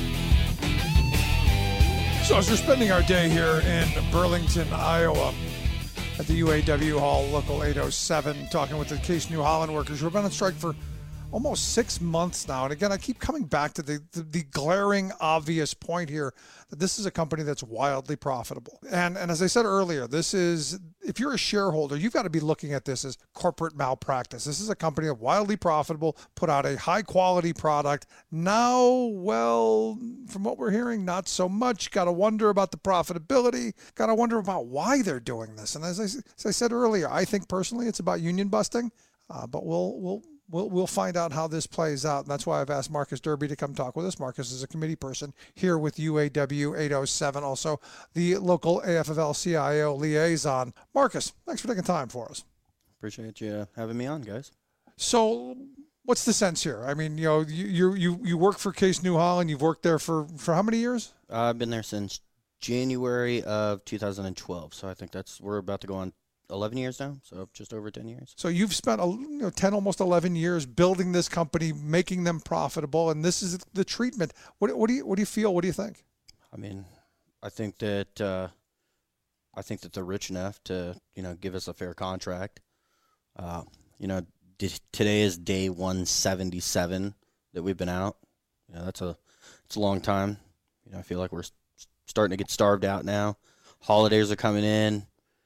[SPEAKER 24] So as we're spending our day here in Burlington, Iowa, at the U A W Hall, Local eight oh seven, talking with the Case New Holland workers who have been on strike for almost six months now. And again, I keep coming back to the, the, the glaring, obvious point here that this is a company that's wildly profitable. And, and as I said earlier, this is, if you're a shareholder, you've got to be looking at this as corporate malpractice. This is a company that's wildly profitable, put out a high-quality product. Now, well, from what we're hearing, not so much. Got to wonder about the profitability. Got to wonder about why they're doing this. And as I, as I said earlier, I think personally it's about union busting, uh, but we'll we'll We'll, we'll find out how this plays out. And that's why I've asked Marcus Derby to come talk with us. Marcus is a committee person here with U A W eight oh seven, also the local A F F L C I O liaison. Marcus, thanks for taking time for us.
[SPEAKER 11] Appreciate you having me on, guys.
[SPEAKER 24] So what's the sense here? I mean, you know, you you you work for Case New Holland. You've worked there for, for how many years?
[SPEAKER 11] Uh, I've been there since January of two thousand twelve. So I think that's, we're about to go on eleven years now, so just over ten years.
[SPEAKER 24] So you've spent you know, ten, almost eleven years building this company, making them profitable, and this is the treatment. What, what do you what do you feel? What do you think?
[SPEAKER 11] I mean, I think that uh, I think that they're rich enough to you know give us a fair contract. Uh, you know, d- today is day one seventy-seven that we've been out. You know, that's a it's a long time. You know, I feel like we're starting to get starved out now. Holidays are coming in.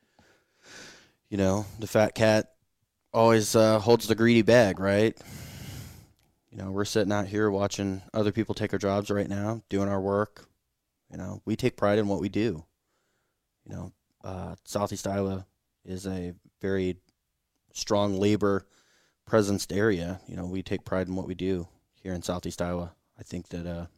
[SPEAKER 11] You know, the fat cat always uh, holds the greedy bag, right? You know, we're sitting out here watching other people take our jobs right now, doing our work. You know, we take pride in what we do. You know, uh, Southeast Iowa is a very strong labor presence area. You know, we take pride in what we do here in Southeast Iowa. I think that, uh,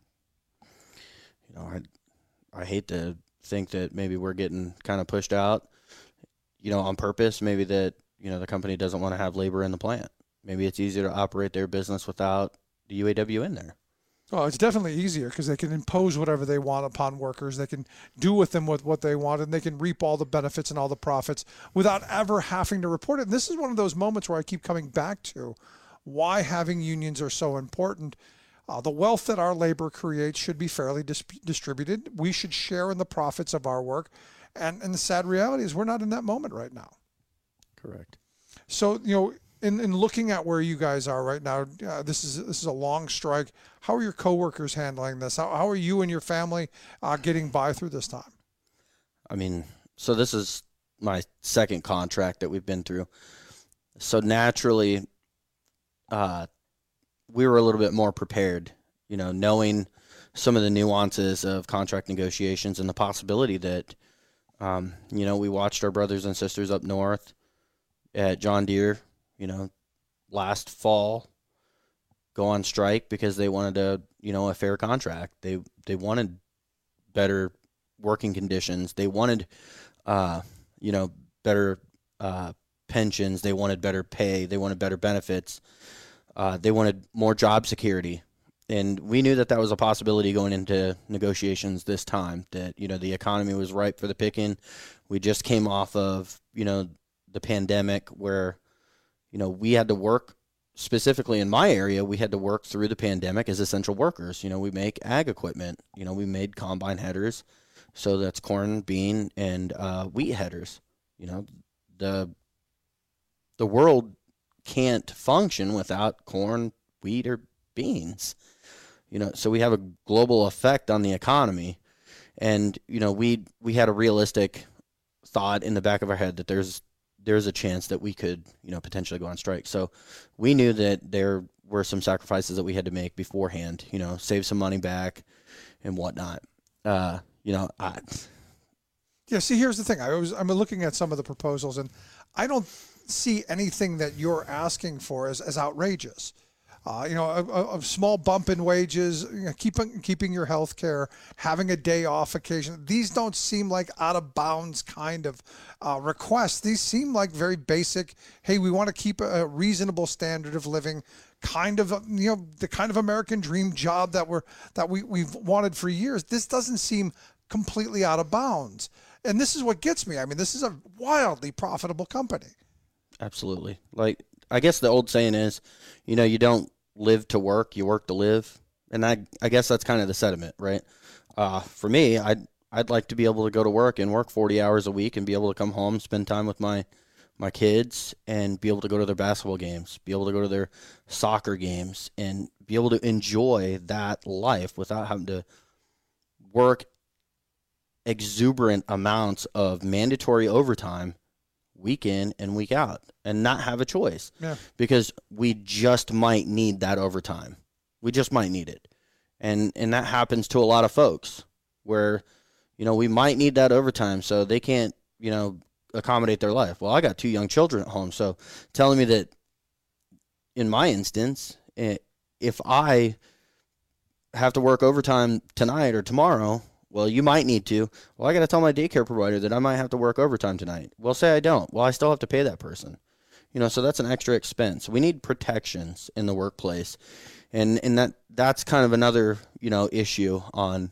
[SPEAKER 11] you know, I, I hate to think that maybe we're getting kind of pushed out. You know, on purpose, maybe that, you know, the company doesn't want to have labor in the plant. Maybe it's easier to operate their business without the U A W in there.
[SPEAKER 24] Well, it's definitely easier because they can impose whatever they want upon workers. They can do with them with what they want, and they can reap all the benefits and all the profits without ever having to report it. And this is one of those moments where I keep coming back to why having unions are so important. Uh, the wealth that our labor creates should be fairly dis- distributed. We should share in the profits of our work. And, and the sad reality is we're not in that moment right now.
[SPEAKER 11] Correct.
[SPEAKER 24] So, you know, in, in looking at where you guys are right now, uh, this is this is a long strike. How are your coworkers handling this? How, how are you and your family uh, getting by through this time?
[SPEAKER 11] I mean, so this is my second contract that we've been through. So naturally, uh, we were a little bit more prepared, you know, knowing some of the nuances of contract negotiations and the possibility that, um, you know, we watched our brothers and sisters up north at John Deere, you know, last fall go on strike because they wanted a, you know, a fair contract. They, they wanted better working conditions. They wanted, uh, you know, better, uh, pensions. They wanted better pay. They wanted better benefits. Uh, they wanted more job security. And we knew that that was a possibility going into negotiations this time, that, you know, the economy was ripe for the picking. We just came off of, you know, the pandemic where, you know, we had to work, specifically in my area, we had to work through the pandemic as essential workers. You know, we make ag equipment. You know, we made combine headers. So that's corn, bean, and uh, wheat headers. You know, the the world can't function without corn, wheat, or beans. You know, so we have a global effect on the economy, and you know, we we had a realistic thought in the back of our head that there's there's a chance that we could, you know, potentially go on strike. So we knew that there were some sacrifices that we had to make beforehand. You know, save some money back and whatnot. Uh, you know, I.
[SPEAKER 24] Yeah. See, here's the thing. I was I'm looking at some of the proposals, and I don't see anything that you're asking for as, as outrageous. Uh, you know, a, a, a small bump in wages, you know, keeping keeping your health care, having a day off occasion. These don't seem like out of bounds kind of uh, requests. These seem like very basic. Hey, we want to keep a reasonable standard of living, kind of, you know, the kind of American dream job that we're that we we've wanted for years. This doesn't seem completely out of bounds, and this is what gets me. I mean, this is a wildly profitable company.
[SPEAKER 11] Absolutely. Like, I guess the old saying is, you know, you don't live to work, you work to live. And I I guess that's kind of the sentiment, right? Uh, for me, I'd, I'd like to be able to go to work and work forty hours a week and be able to come home, spend time with my, my kids, and be able to go to their basketball games, be able to go to their soccer games, and be able to enjoy that life without having to work exuberant amounts of mandatory overtime week in and week out and not have a choice.
[SPEAKER 24] Yeah.
[SPEAKER 11] Because we just might need that overtime. We just might need it. And and that happens to a lot of folks where, you know, we might need that overtime so they can't, you know, accommodate their life. Well, I got two young children at home, so telling me that in my instance, if I have to work overtime tonight or tomorrow, well, you might need to. Well, I got to tell my daycare provider that I might have to work overtime tonight. Well, say I don't. Well, I still have to pay that person. You know, so that's an extra expense. We need protections in the workplace. And and that that's kind of another, you know, issue on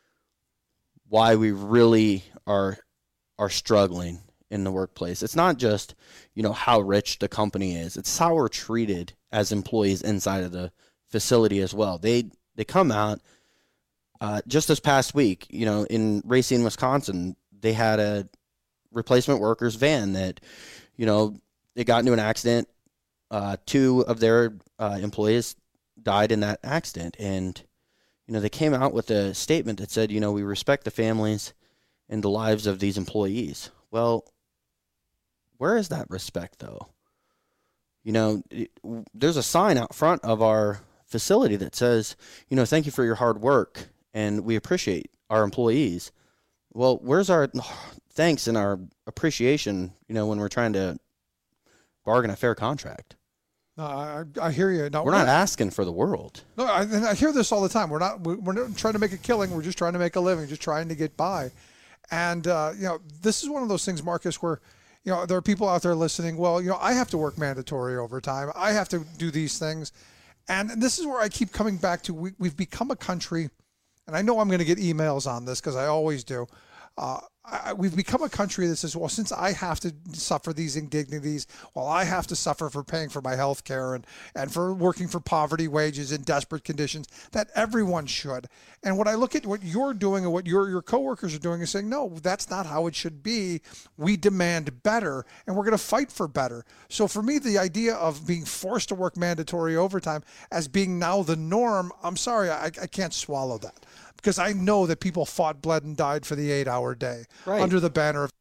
[SPEAKER 11] why we really are are struggling in the workplace. It's not just, you know, how rich the company is. It's how we're treated as employees inside of the facility as well. They they come out Uh, just this past week, you know, in Racine, Wisconsin, they had a replacement workers van that, you know, it got into an accident. Uh, two of their uh, employees died in that accident. And, you know, they came out with a statement that said, you know, we respect the families and the lives of these employees. Well, where is that respect, though? You know, it, there's a sign out front of our facility that says, you know, thank you for your hard work, and we appreciate our employees. Well, where's our thanks and our appreciation, you know, when we're trying to bargain a fair contract?
[SPEAKER 24] No, I, I hear you. No,
[SPEAKER 11] we're not asking for the world.
[SPEAKER 24] No, I, and I hear this all the time. We're not we're not trying to make a killing. We're just trying to make a living, just trying to get by. And, uh, you know, this is one of those things, Marcus, where, you know, there are people out there listening, well, you know, I have to work mandatory overtime. I have to do these things. And this is where I keep coming back to, we, we've become a country, and I know I'm going to get emails on this because I always do. Uh, I, we've become a country that says, well, since I have to suffer these indignities, well, I have to suffer for paying for my health care and, and for working for poverty wages in desperate conditions, that everyone should. And when I look at what you're doing and what your, your coworkers are doing is saying, no, that's not how it should be. We demand better, and we're going to fight for better. So for me, the idea of being forced to work mandatory overtime as being now the norm, I'm sorry, I, I can't swallow that. Because I know that people fought, bled, and died for the eight-hour day
[SPEAKER 11] right.
[SPEAKER 24] under the banner of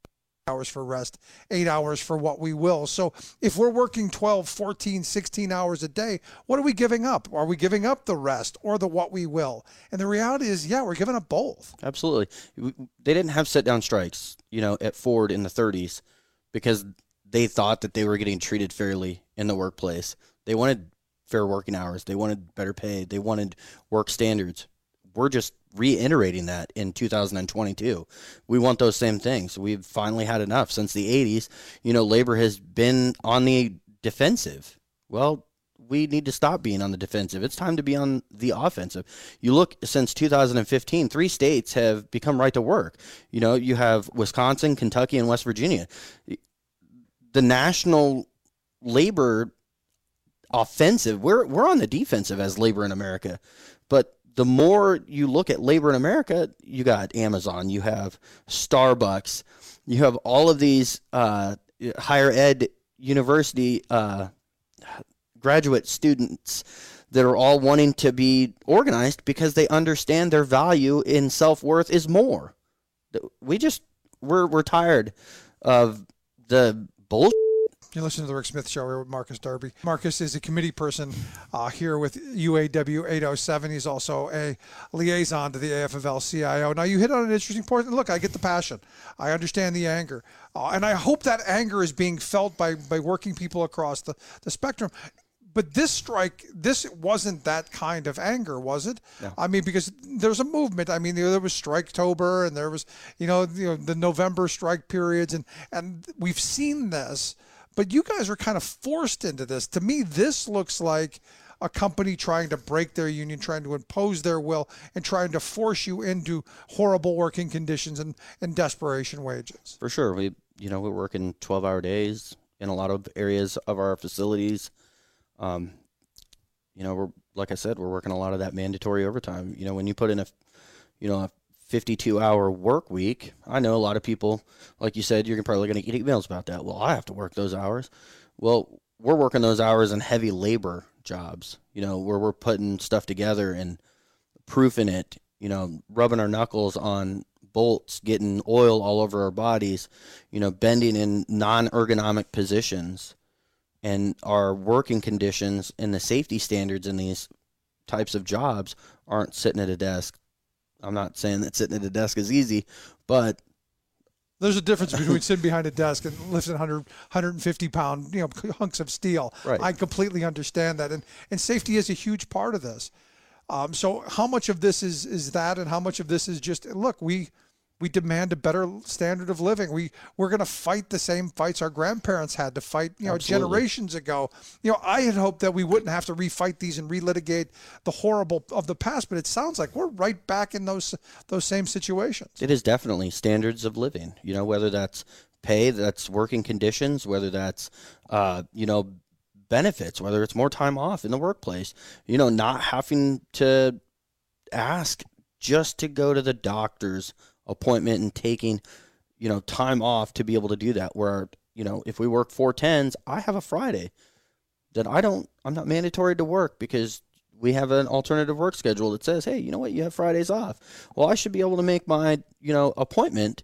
[SPEAKER 24] hours for rest, eight hours for what we will. So if we're working twelve, fourteen, sixteen hours a day, what are we giving up? Are we giving up the rest or the what we will? And the reality is, yeah, we're giving up both.
[SPEAKER 11] Absolutely. They didn't have sit-down strikes, you know, at Ford in the thirties because they thought that they were getting treated fairly in the workplace. They wanted fair working hours. They wanted better pay. They wanted work standards. We're just reiterating that in two thousand twenty-two. We want those same things. We've finally had enough. Since the eighties, you know, labor has been on the defensive. Well, we need to stop being on the defensive. It's time to be on the offensive. You look, since two thousand fifteen, three states have become right to work. You know, you have Wisconsin, Kentucky, and West Virginia. The national labor offensive, we're we're on the defensive as labor in America. But the more you look at labor in America, you got Amazon, you have Starbucks, you have all of these uh, higher ed university uh, graduate students that are all wanting to be organized because they understand their value in self-worth is more. We just, we're, we're tired of the bullshit.
[SPEAKER 24] You're listening to the Rick Smith Show here with Marcus Darby. Marcus is a committee person uh, here with U A W eight oh seven. He's also a liaison to the A F L C I O. Now, you hit on an interesting point. Look, I get the passion. I understand the anger. Uh, and I hope that anger is being felt by, by working people across the, the spectrum. But this strike, this wasn't that kind of anger, was it?
[SPEAKER 11] No.
[SPEAKER 24] I mean, because there's a movement. I mean, there was Striketober, and there was, you know, you know, the November strike periods, and, and we've seen this. But you guys are kind of forced into this. To me, this looks like a company trying to break their union, trying to impose their will, and trying to force you into horrible working conditions and, and desperation wages.
[SPEAKER 11] For sure. We, you know, we're working twelve-hour days in a lot of areas of our facilities. Um, you know, we're, like I said, we're working a lot of that mandatory overtime. You know, when you put in a, you know, a fifty-two hour work week, I know a lot of people, like you said, you're probably going to get emails about that. Well, I have to work those hours. Well, we're working those hours in heavy labor jobs, you know, where we're putting stuff together and proofing it, you know, rubbing our knuckles on bolts, getting oil all over our bodies, you know, bending in non-ergonomic positions. And our working conditions and the safety standards in these types of jobs aren't sitting at a desk. I'm not saying that sitting at a desk is easy, but
[SPEAKER 24] there's a difference between sitting behind a desk and lifting one hundred, one hundred fifty pound, you know, hunks of steel.
[SPEAKER 11] Right.
[SPEAKER 24] I completely understand that, and and safety is a huge part of this. Um, so how much of this is is that, and how much of this is just look, we we demand a better standard of living. We we're going to fight the same fights our grandparents had to fight, you know,
[SPEAKER 11] Absolutely.
[SPEAKER 24] generations ago. You know, I had hoped that we wouldn't have to refight these and relitigate the horrible of the past, but it sounds like we're right back in those those same situations.
[SPEAKER 11] It is definitely standards of living. You know, whether that's pay, that's working conditions, whether that's uh, you know, benefits, whether it's more time off in the workplace. You know, not having to ask just to go to the doctor's appointment and taking, you know, time off to be able to do that. Where, you know, if we work four tens, I have a Friday that I don't, I'm not mandatory to work because we have an alternative work schedule that says, hey, you know what, you have Fridays off. Well, I should be able to make my, you know, appointment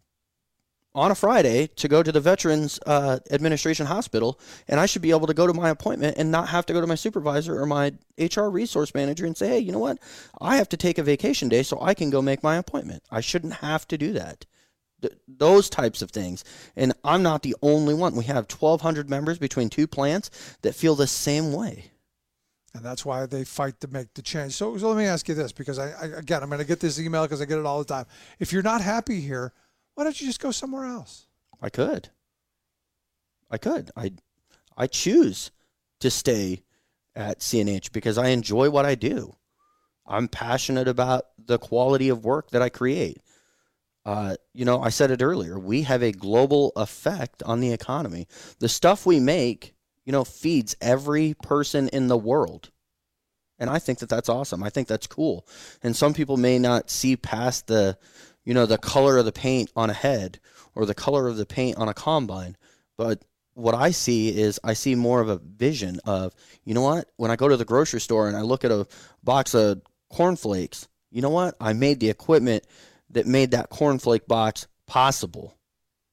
[SPEAKER 11] on a Friday to go to the Veterans uh, Administration Hospital, and I should be able to go to my appointment and not have to go to my supervisor or my H R resource manager and say, hey, you know what, I have to take a vacation day so I can go make my appointment. I shouldn't have to do that. Th- those types of things. And I'm not the only one. We have twelve hundred members between two plants that feel the same way.
[SPEAKER 24] And that's why they fight to make the change. So, so let me ask you this, because I, I again, I'm going to get this email because I get it all the time. If you're not happy here, why don't you just go somewhere else?
[SPEAKER 11] I could. I could. I I choose to stay at C N H because I enjoy what I do. I'm passionate about the quality of work that I create. Uh, you know, I said it earlier. We have a global effect on the economy. The stuff we make, you know, feeds every person in the world. And I think that that's awesome. I think that's cool. And some people may not see past the, you know, the color of the paint on a head or the color of the paint on a combine. But what I see is I see more of a vision of, you know what, when I go to the grocery store and I look at a box of cornflakes, you know what, I made the equipment that made that cornflake box possible.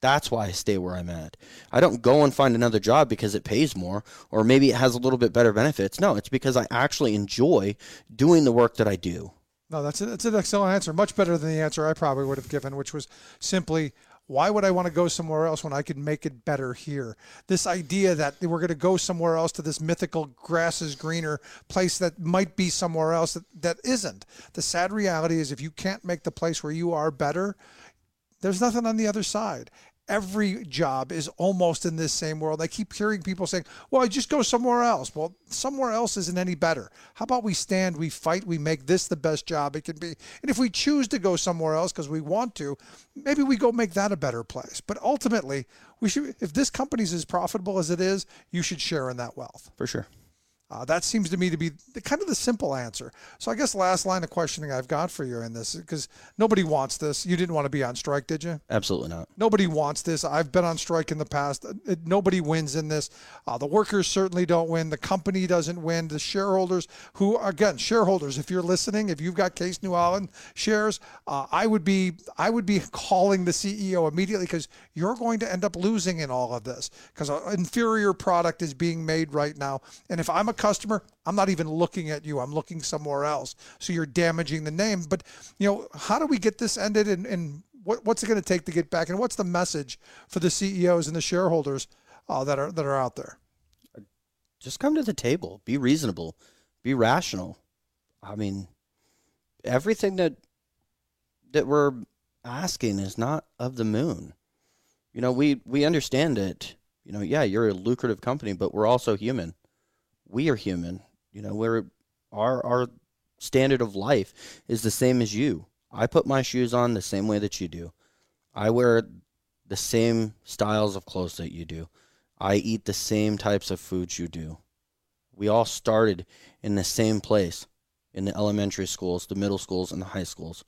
[SPEAKER 11] That's why I stay where I'm at. I don't go and find another job because it pays more or maybe it has a little bit better benefits. No, it's because I actually enjoy doing the work that I do.
[SPEAKER 24] No, that's, a, that's an excellent answer. Much better than the answer I probably would have given, which was simply, why would I want to go somewhere else when I could make it better here? This idea that we're going to go somewhere else to this mythical grass is greener place that might be somewhere else that, that isn't. The sad reality is if you can't make the place where you are better, there's nothing on the other side. Every job is almost in this same world. I keep hearing people saying, well, I just go somewhere else. Well, somewhere else isn't any better. How about we stand, we fight, we make this the best job it can be. And if we choose to go somewhere else because we want to, maybe we go make that a better place. But ultimately, we should. If this company's as profitable as it is, you should share in that wealth.
[SPEAKER 11] For sure.
[SPEAKER 24] Uh, that seems to me to be the, kind of the simple answer. So I guess the last line of questioning I've got for you in this, because nobody wants this. You didn't want to be on strike, did you?
[SPEAKER 11] Absolutely not.
[SPEAKER 24] Nobody wants this. I've been on strike in the past. It, nobody wins in this. Uh, the workers certainly don't win. The company doesn't win. The shareholders who, again, shareholders, if you're listening, if you've got Case New Holland shares, uh, I would be I would be calling the C E O immediately because you're going to end up losing in all of this because an inferior product is being made right now. And if I'm a customer, I'm not even looking at you. I'm looking somewhere else. So you're damaging the name. But, you know, how do we get this ended and, and what, what's it going to take to get back? And what's the message for the C E Os and the shareholders uh, that are that are out there?
[SPEAKER 11] Just come to the table. Be reasonable. Be rational. I mean, everything that that we're asking is not of the moon. You know, we, we understand it. You know, yeah, you're a lucrative company, but we're also human. We are human. You know, we're our our standard of life is the same as you. I put my shoes on the same way that you do. I wear the same styles of clothes that you do. I eat the same types of foods you do. We all started in the same place, in the elementary schools, the middle schools, and the high schools.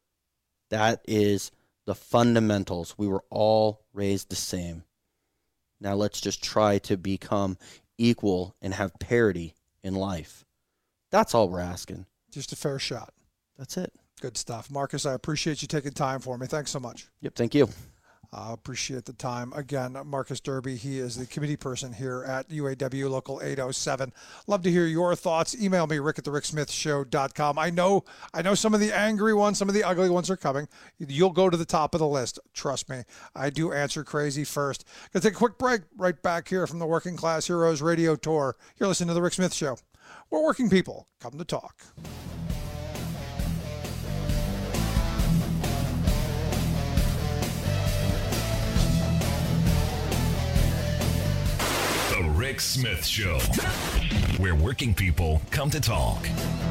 [SPEAKER 11] That is the fundamentals. We were all raised the same. Now let's just try to become equal and have parity in life. That's all we're asking.
[SPEAKER 24] Just a fair shot.
[SPEAKER 11] That's it.
[SPEAKER 24] Good stuff. Marcus, I appreciate you taking time for me. Thanks so much.
[SPEAKER 11] Yep, thank you.
[SPEAKER 24] I uh, appreciate the time. Again, Marcus Derby, he is the committee person here at U A W Local eight oh seven. Love to hear your thoughts. Email me, rick at the rick smith show dot com. I know, I know some of the angry ones, some of the ugly ones are coming. You'll go to the top of the list. Trust me. I do answer crazy first. Gonna take a quick break right back here from the Working Class Heroes Radio Tour. You're listening to The Rick Smith Show, where working people come to talk.
[SPEAKER 23] The Rick Smith Show, where working people come to talk.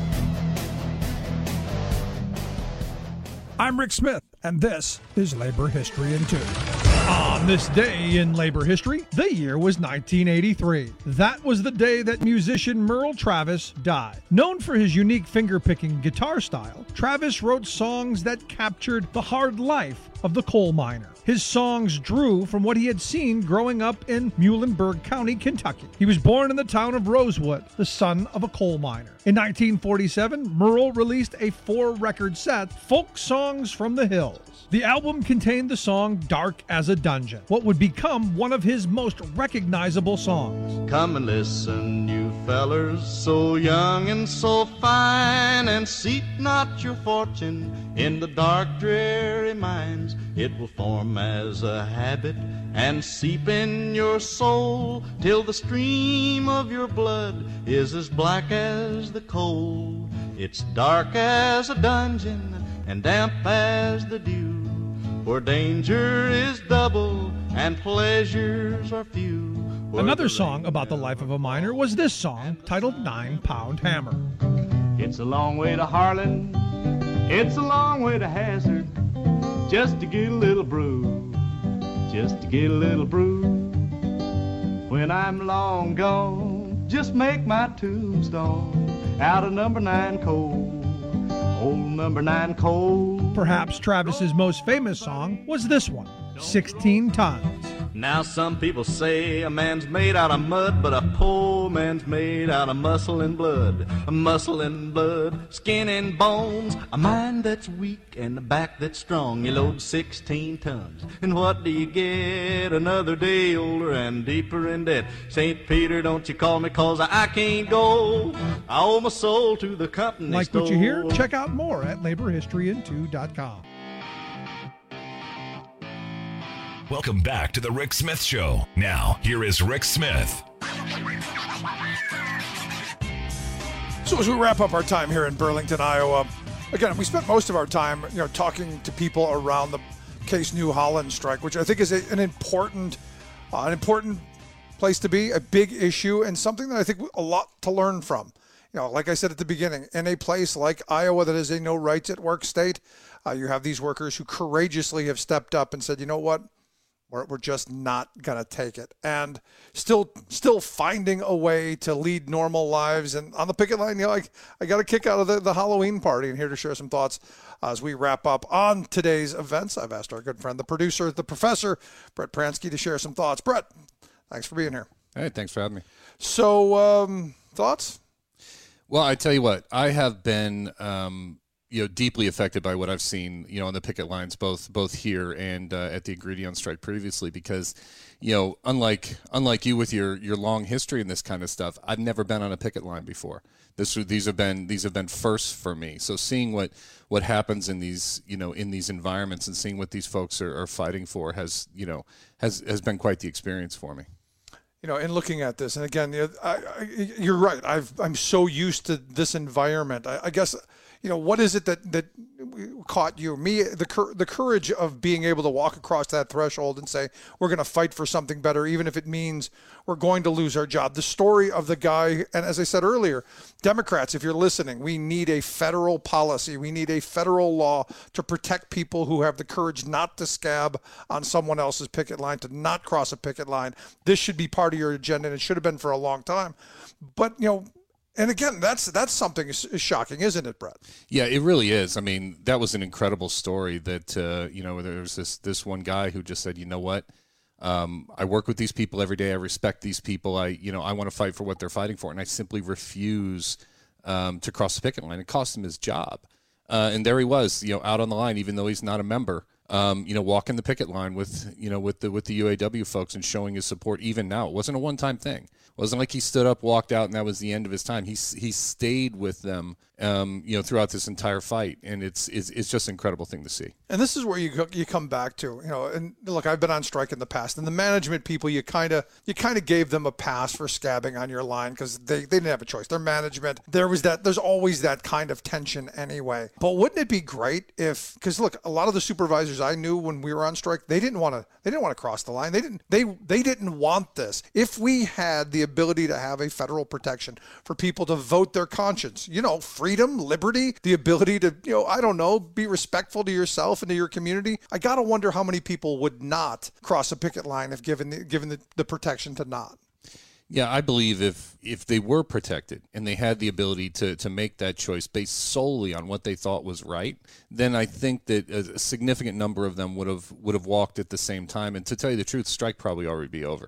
[SPEAKER 22] I'm Rick Smith, and this is Labor History in Two. On this day in labor history, the year was nineteen eighty-three. That was the day that musician Merle Travis died. Known for his unique finger-picking guitar style, Travis wrote songs that captured the hard life of the coal miner. His songs drew from what he had seen growing up in Muhlenberg County, Kentucky. He was born in the town of Rosewood, the son of a coal miner. In nineteen forty-seven, Merle released a four-record set, Folk Songs from the Hills. The album contained the song Dark as a Dungeon, what would become one of his most recognizable songs.
[SPEAKER 12] Come and listen, you fellers, so young and so fine, and seek not your fortune in the dark, dreary mines. It will form as a habit and seep in your soul till the stream of your blood is as black as the coal. It's dark as a dungeon and damp as the dew, where danger is double and pleasures are few.
[SPEAKER 22] Another song about the life of a miner was this song, titled Nine Pound Hammer.
[SPEAKER 12] It's a long way to Harlan, it's a long way to Hazard, just to get a little brew, just to get a little brew. When I'm long gone, just make my tombstone out of number nine coal. Old number nine coal.
[SPEAKER 22] Perhaps Travis's most famous song was this one, sixteen tons.
[SPEAKER 12] Now some people say a man's made out of mud, but a poor man's made out of muscle and blood, muscle and blood, skin and bones, a mind that's weak and a back that's strong. You load sixteen tons, and what do you get? Another day older and deeper in debt. Saint Peter, don't you call me, cause I can't go. I owe my soul to the company
[SPEAKER 22] Like
[SPEAKER 12] store.
[SPEAKER 22] what you hear? Check out more at labor history in two dot com.
[SPEAKER 23] Welcome back to the Rick Smith Show. Now, here is Rick Smith.
[SPEAKER 24] So as we wrap up our time here in Burlington, Iowa, again, we spent most of our time, you know, talking to people around the Case New Holland strike, which I think is a, an important, uh, an important place to be, a big issue, and something that I think a lot to learn from. You know, like I said at the beginning, in a place like Iowa that is a no rights at work state, uh, you have these workers who courageously have stepped up and said, you know what? We're, we're just not going to take it. And still still finding a way to lead normal lives. And on the picket line, you know, I, I got a kick out of the, the Halloween party, and here to share some thoughts as we wrap up on today's events. I've asked our good friend, the producer, the professor, Brett Pransky, to share some thoughts. Brett, thanks for being here.
[SPEAKER 13] Hey, thanks for having me.
[SPEAKER 24] So, um, thoughts?
[SPEAKER 13] Well, I tell you what, I have been, um, you know, deeply affected by what I've seen, you know, on the picket lines, both both here and uh, at the Ingredient strike previously, because, you know, unlike unlike you with your your long history in this kind of stuff, I've never been on a picket line before. This these have been these have been firsts for me. So seeing what what happens in these, you know, in these environments and seeing what these folks are, are fighting for has, you know, has has been quite the experience for me.
[SPEAKER 24] You know, in looking at this, and again, you know, I, I, you're right. I've, I'm so used to this environment. I, I guess, you know, what is it that, that caught you? Me, the the courage of being able to walk across that threshold and say, we're going to fight for something better, even if it means we're going to lose our job. The story of the guy, and as I said earlier, Democrats, if you're listening, we need a federal policy. We need a federal law to protect people who have the courage not to scab on someone else's picket line, to not cross a picket line. This should be part of your agenda, and it should have been for a long time. But, you know, and again, that's that's something is, is shocking, isn't it, Brett?
[SPEAKER 13] Yeah, it really is. I mean, that was an incredible story that, uh, you know, there was this, this one guy who just said, you know what, um, I work with these people every day. I respect these people. I, you know, I want to fight for what they're fighting for. And I simply refuse um, to cross the picket line. It cost him his job. Uh, and there he was, you know, out on the line, even though he's not a member, um, you know, walking the picket line with, you know, with the, with the U A W folks and showing his support even now. It wasn't a one-time thing. It wasn't like he stood up, walked out, and that was the end of his time. He he stayed with them, um, you know, throughout this entire fight, and it's it's it's just an incredible thing to see.
[SPEAKER 24] And this is where you you come back to, you know, and look, I've been on strike in the past, and the management people, you kind of you kind of gave them a pass for scabbing on your line because they, they didn't have a choice. Their management, there was that, there's always that kind of tension anyway. But wouldn't it be great if, because look, a lot of the supervisors I knew when we were on strike, they didn't want to they didn't want to cross the line. They didn't they they didn't want this. If we had the ability to have a federal protection for people to vote their conscience, you know, freedom, liberty, the ability to, you know, I don't know, be respectful to yourself and to your community. I got to wonder how many people would not cross a picket line if given the, given the, the protection to not.
[SPEAKER 13] Yeah, I believe if if they were protected and they had the ability to to make that choice based solely on what they thought was right, then I think that a significant number of them would have would have walked at the same time. And to tell you the truth, strike probably already be over.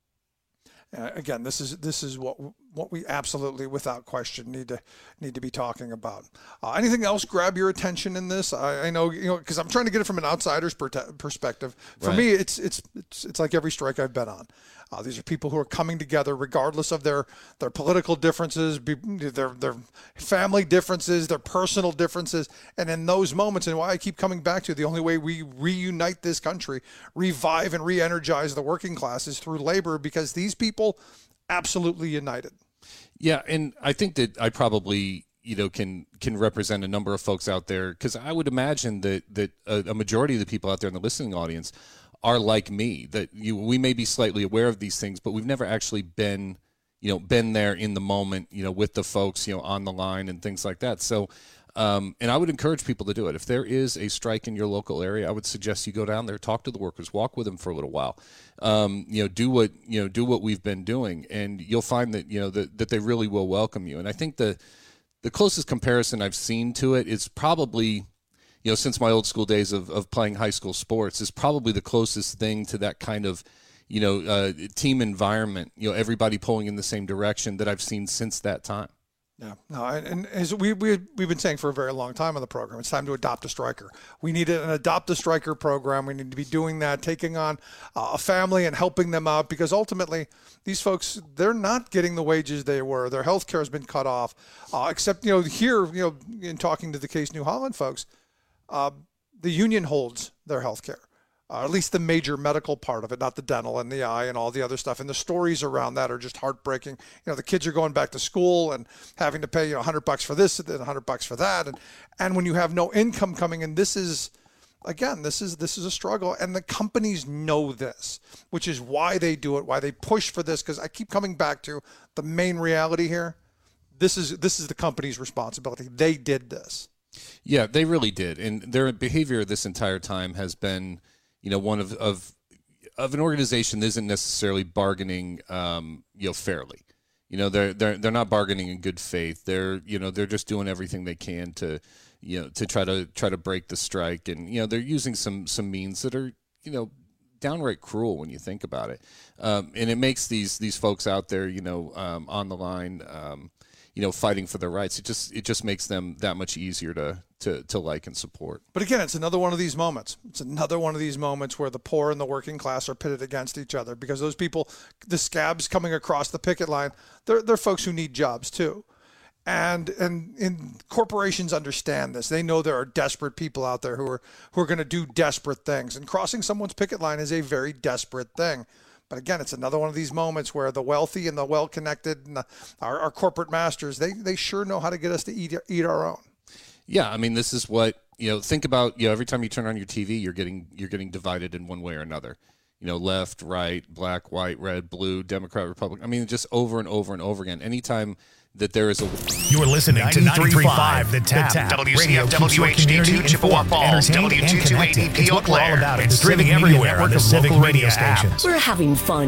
[SPEAKER 24] Uh, again, this is this is what what we absolutely, without question, need to need to be talking about. Uh, anything else grab your attention in this? I, I know, you know, because I'm trying to get it from an outsider's per- perspective. For
[SPEAKER 13] Right.
[SPEAKER 24] me, it's it's it's it's like every strike I've been on. Uh, these are people who are coming together, regardless of their their political differences, be, their their family differences, their personal differences, and in those moments, and why I keep coming back to the only way we reunite this country, revive and re-energize the working class is through labor, because these people absolutely united.
[SPEAKER 13] Yeah, and I think that I probably, you know, can can represent a number of folks out there, because I would imagine that that a, a majority of the people out there in the listening audience are like me, that you, we may be slightly aware of these things, but we've never actually been, you know, been there in the moment, you know, with the folks, you know, on the line and things like that. So, um, and I would encourage people to do it. If there is a strike in your local area, I would suggest you go down there, talk to the workers, walk with them for a little while. Um, you know, do what, you know, do what we've been doing, and you'll find that, you know, that, that they really will welcome you. And I think the, the closest comparison I've seen to it is probably, you know, since my old school days of, of playing high school sports, is probably the closest thing to that kind of you know, uh, team environment, you know, everybody pulling in the same direction that I've seen since that time.
[SPEAKER 24] Yeah, no, and, and as we, we, we've been saying for a very long time on the program, it's time to adopt a striker. We need an adopt a striker program. We need to be doing that, taking on uh, a family and helping them out, because ultimately these folks, they're not getting the wages they were. Their health care has been cut off, uh, except, you know, here, you know, in talking to the Case New Holland folks, uh, the union holds their health care. Uh, at least the major medical part of it, not the dental and the eye and all the other stuff. And the stories around that are just heartbreaking. You know, the kids are going back to school and having to pay, you know, a hundred bucks for this and a hundred bucks for that. And, and when you have no income coming in, this is, again, this is, this is a struggle. And the companies know this, which is why they do it, why they push for this. Because I keep coming back to the main reality here. This is, this is the company's responsibility. They did this.
[SPEAKER 13] Yeah, they really did. And their behavior this entire time has been, you know, one of, of of an organization that isn't necessarily bargaining, um, you know, fairly. You know, they're they're they're not bargaining in good faith. They're, you know, they're just doing everything they can to, you know, to try to try to break the strike. And, you know, they're using some some means that are, you know, downright cruel when you think about it. Um, and it makes these these folks out there, you know, um, on the line, um, you know, fighting for their rights. It just it just makes them that much easier to to to like and support.
[SPEAKER 24] But again, it's another one of these moments. It's another one of these moments where the poor and the working class are pitted against each other, because those people, the scabs coming across the picket line, they're they're folks who need jobs too. And and and corporations understand this. They know there are desperate people out there who are who are going to do desperate things. And crossing someone's picket line is a very desperate thing. But again, it's another one of these moments where the wealthy and the well-connected and the, our, our corporate masters, they they sure know how to get us to eat eat our own.
[SPEAKER 13] Yeah, I mean, this is what, you know, think about, you know, every time you turn on your T V, you're getting you're getting divided in one way or another. You know, left, right, black, white, red, blue, Democrat, Republican. I mean, just over and over and over again. Anytime that there is a...
[SPEAKER 2] You're listening to ninety-three point five The Tap. The Tap.
[SPEAKER 14] W C F W H D two Chippewa Falls, W two two eighty P Eau Claire,
[SPEAKER 2] and streaming everywhere on the Civic Radio stations.
[SPEAKER 8] We're having fun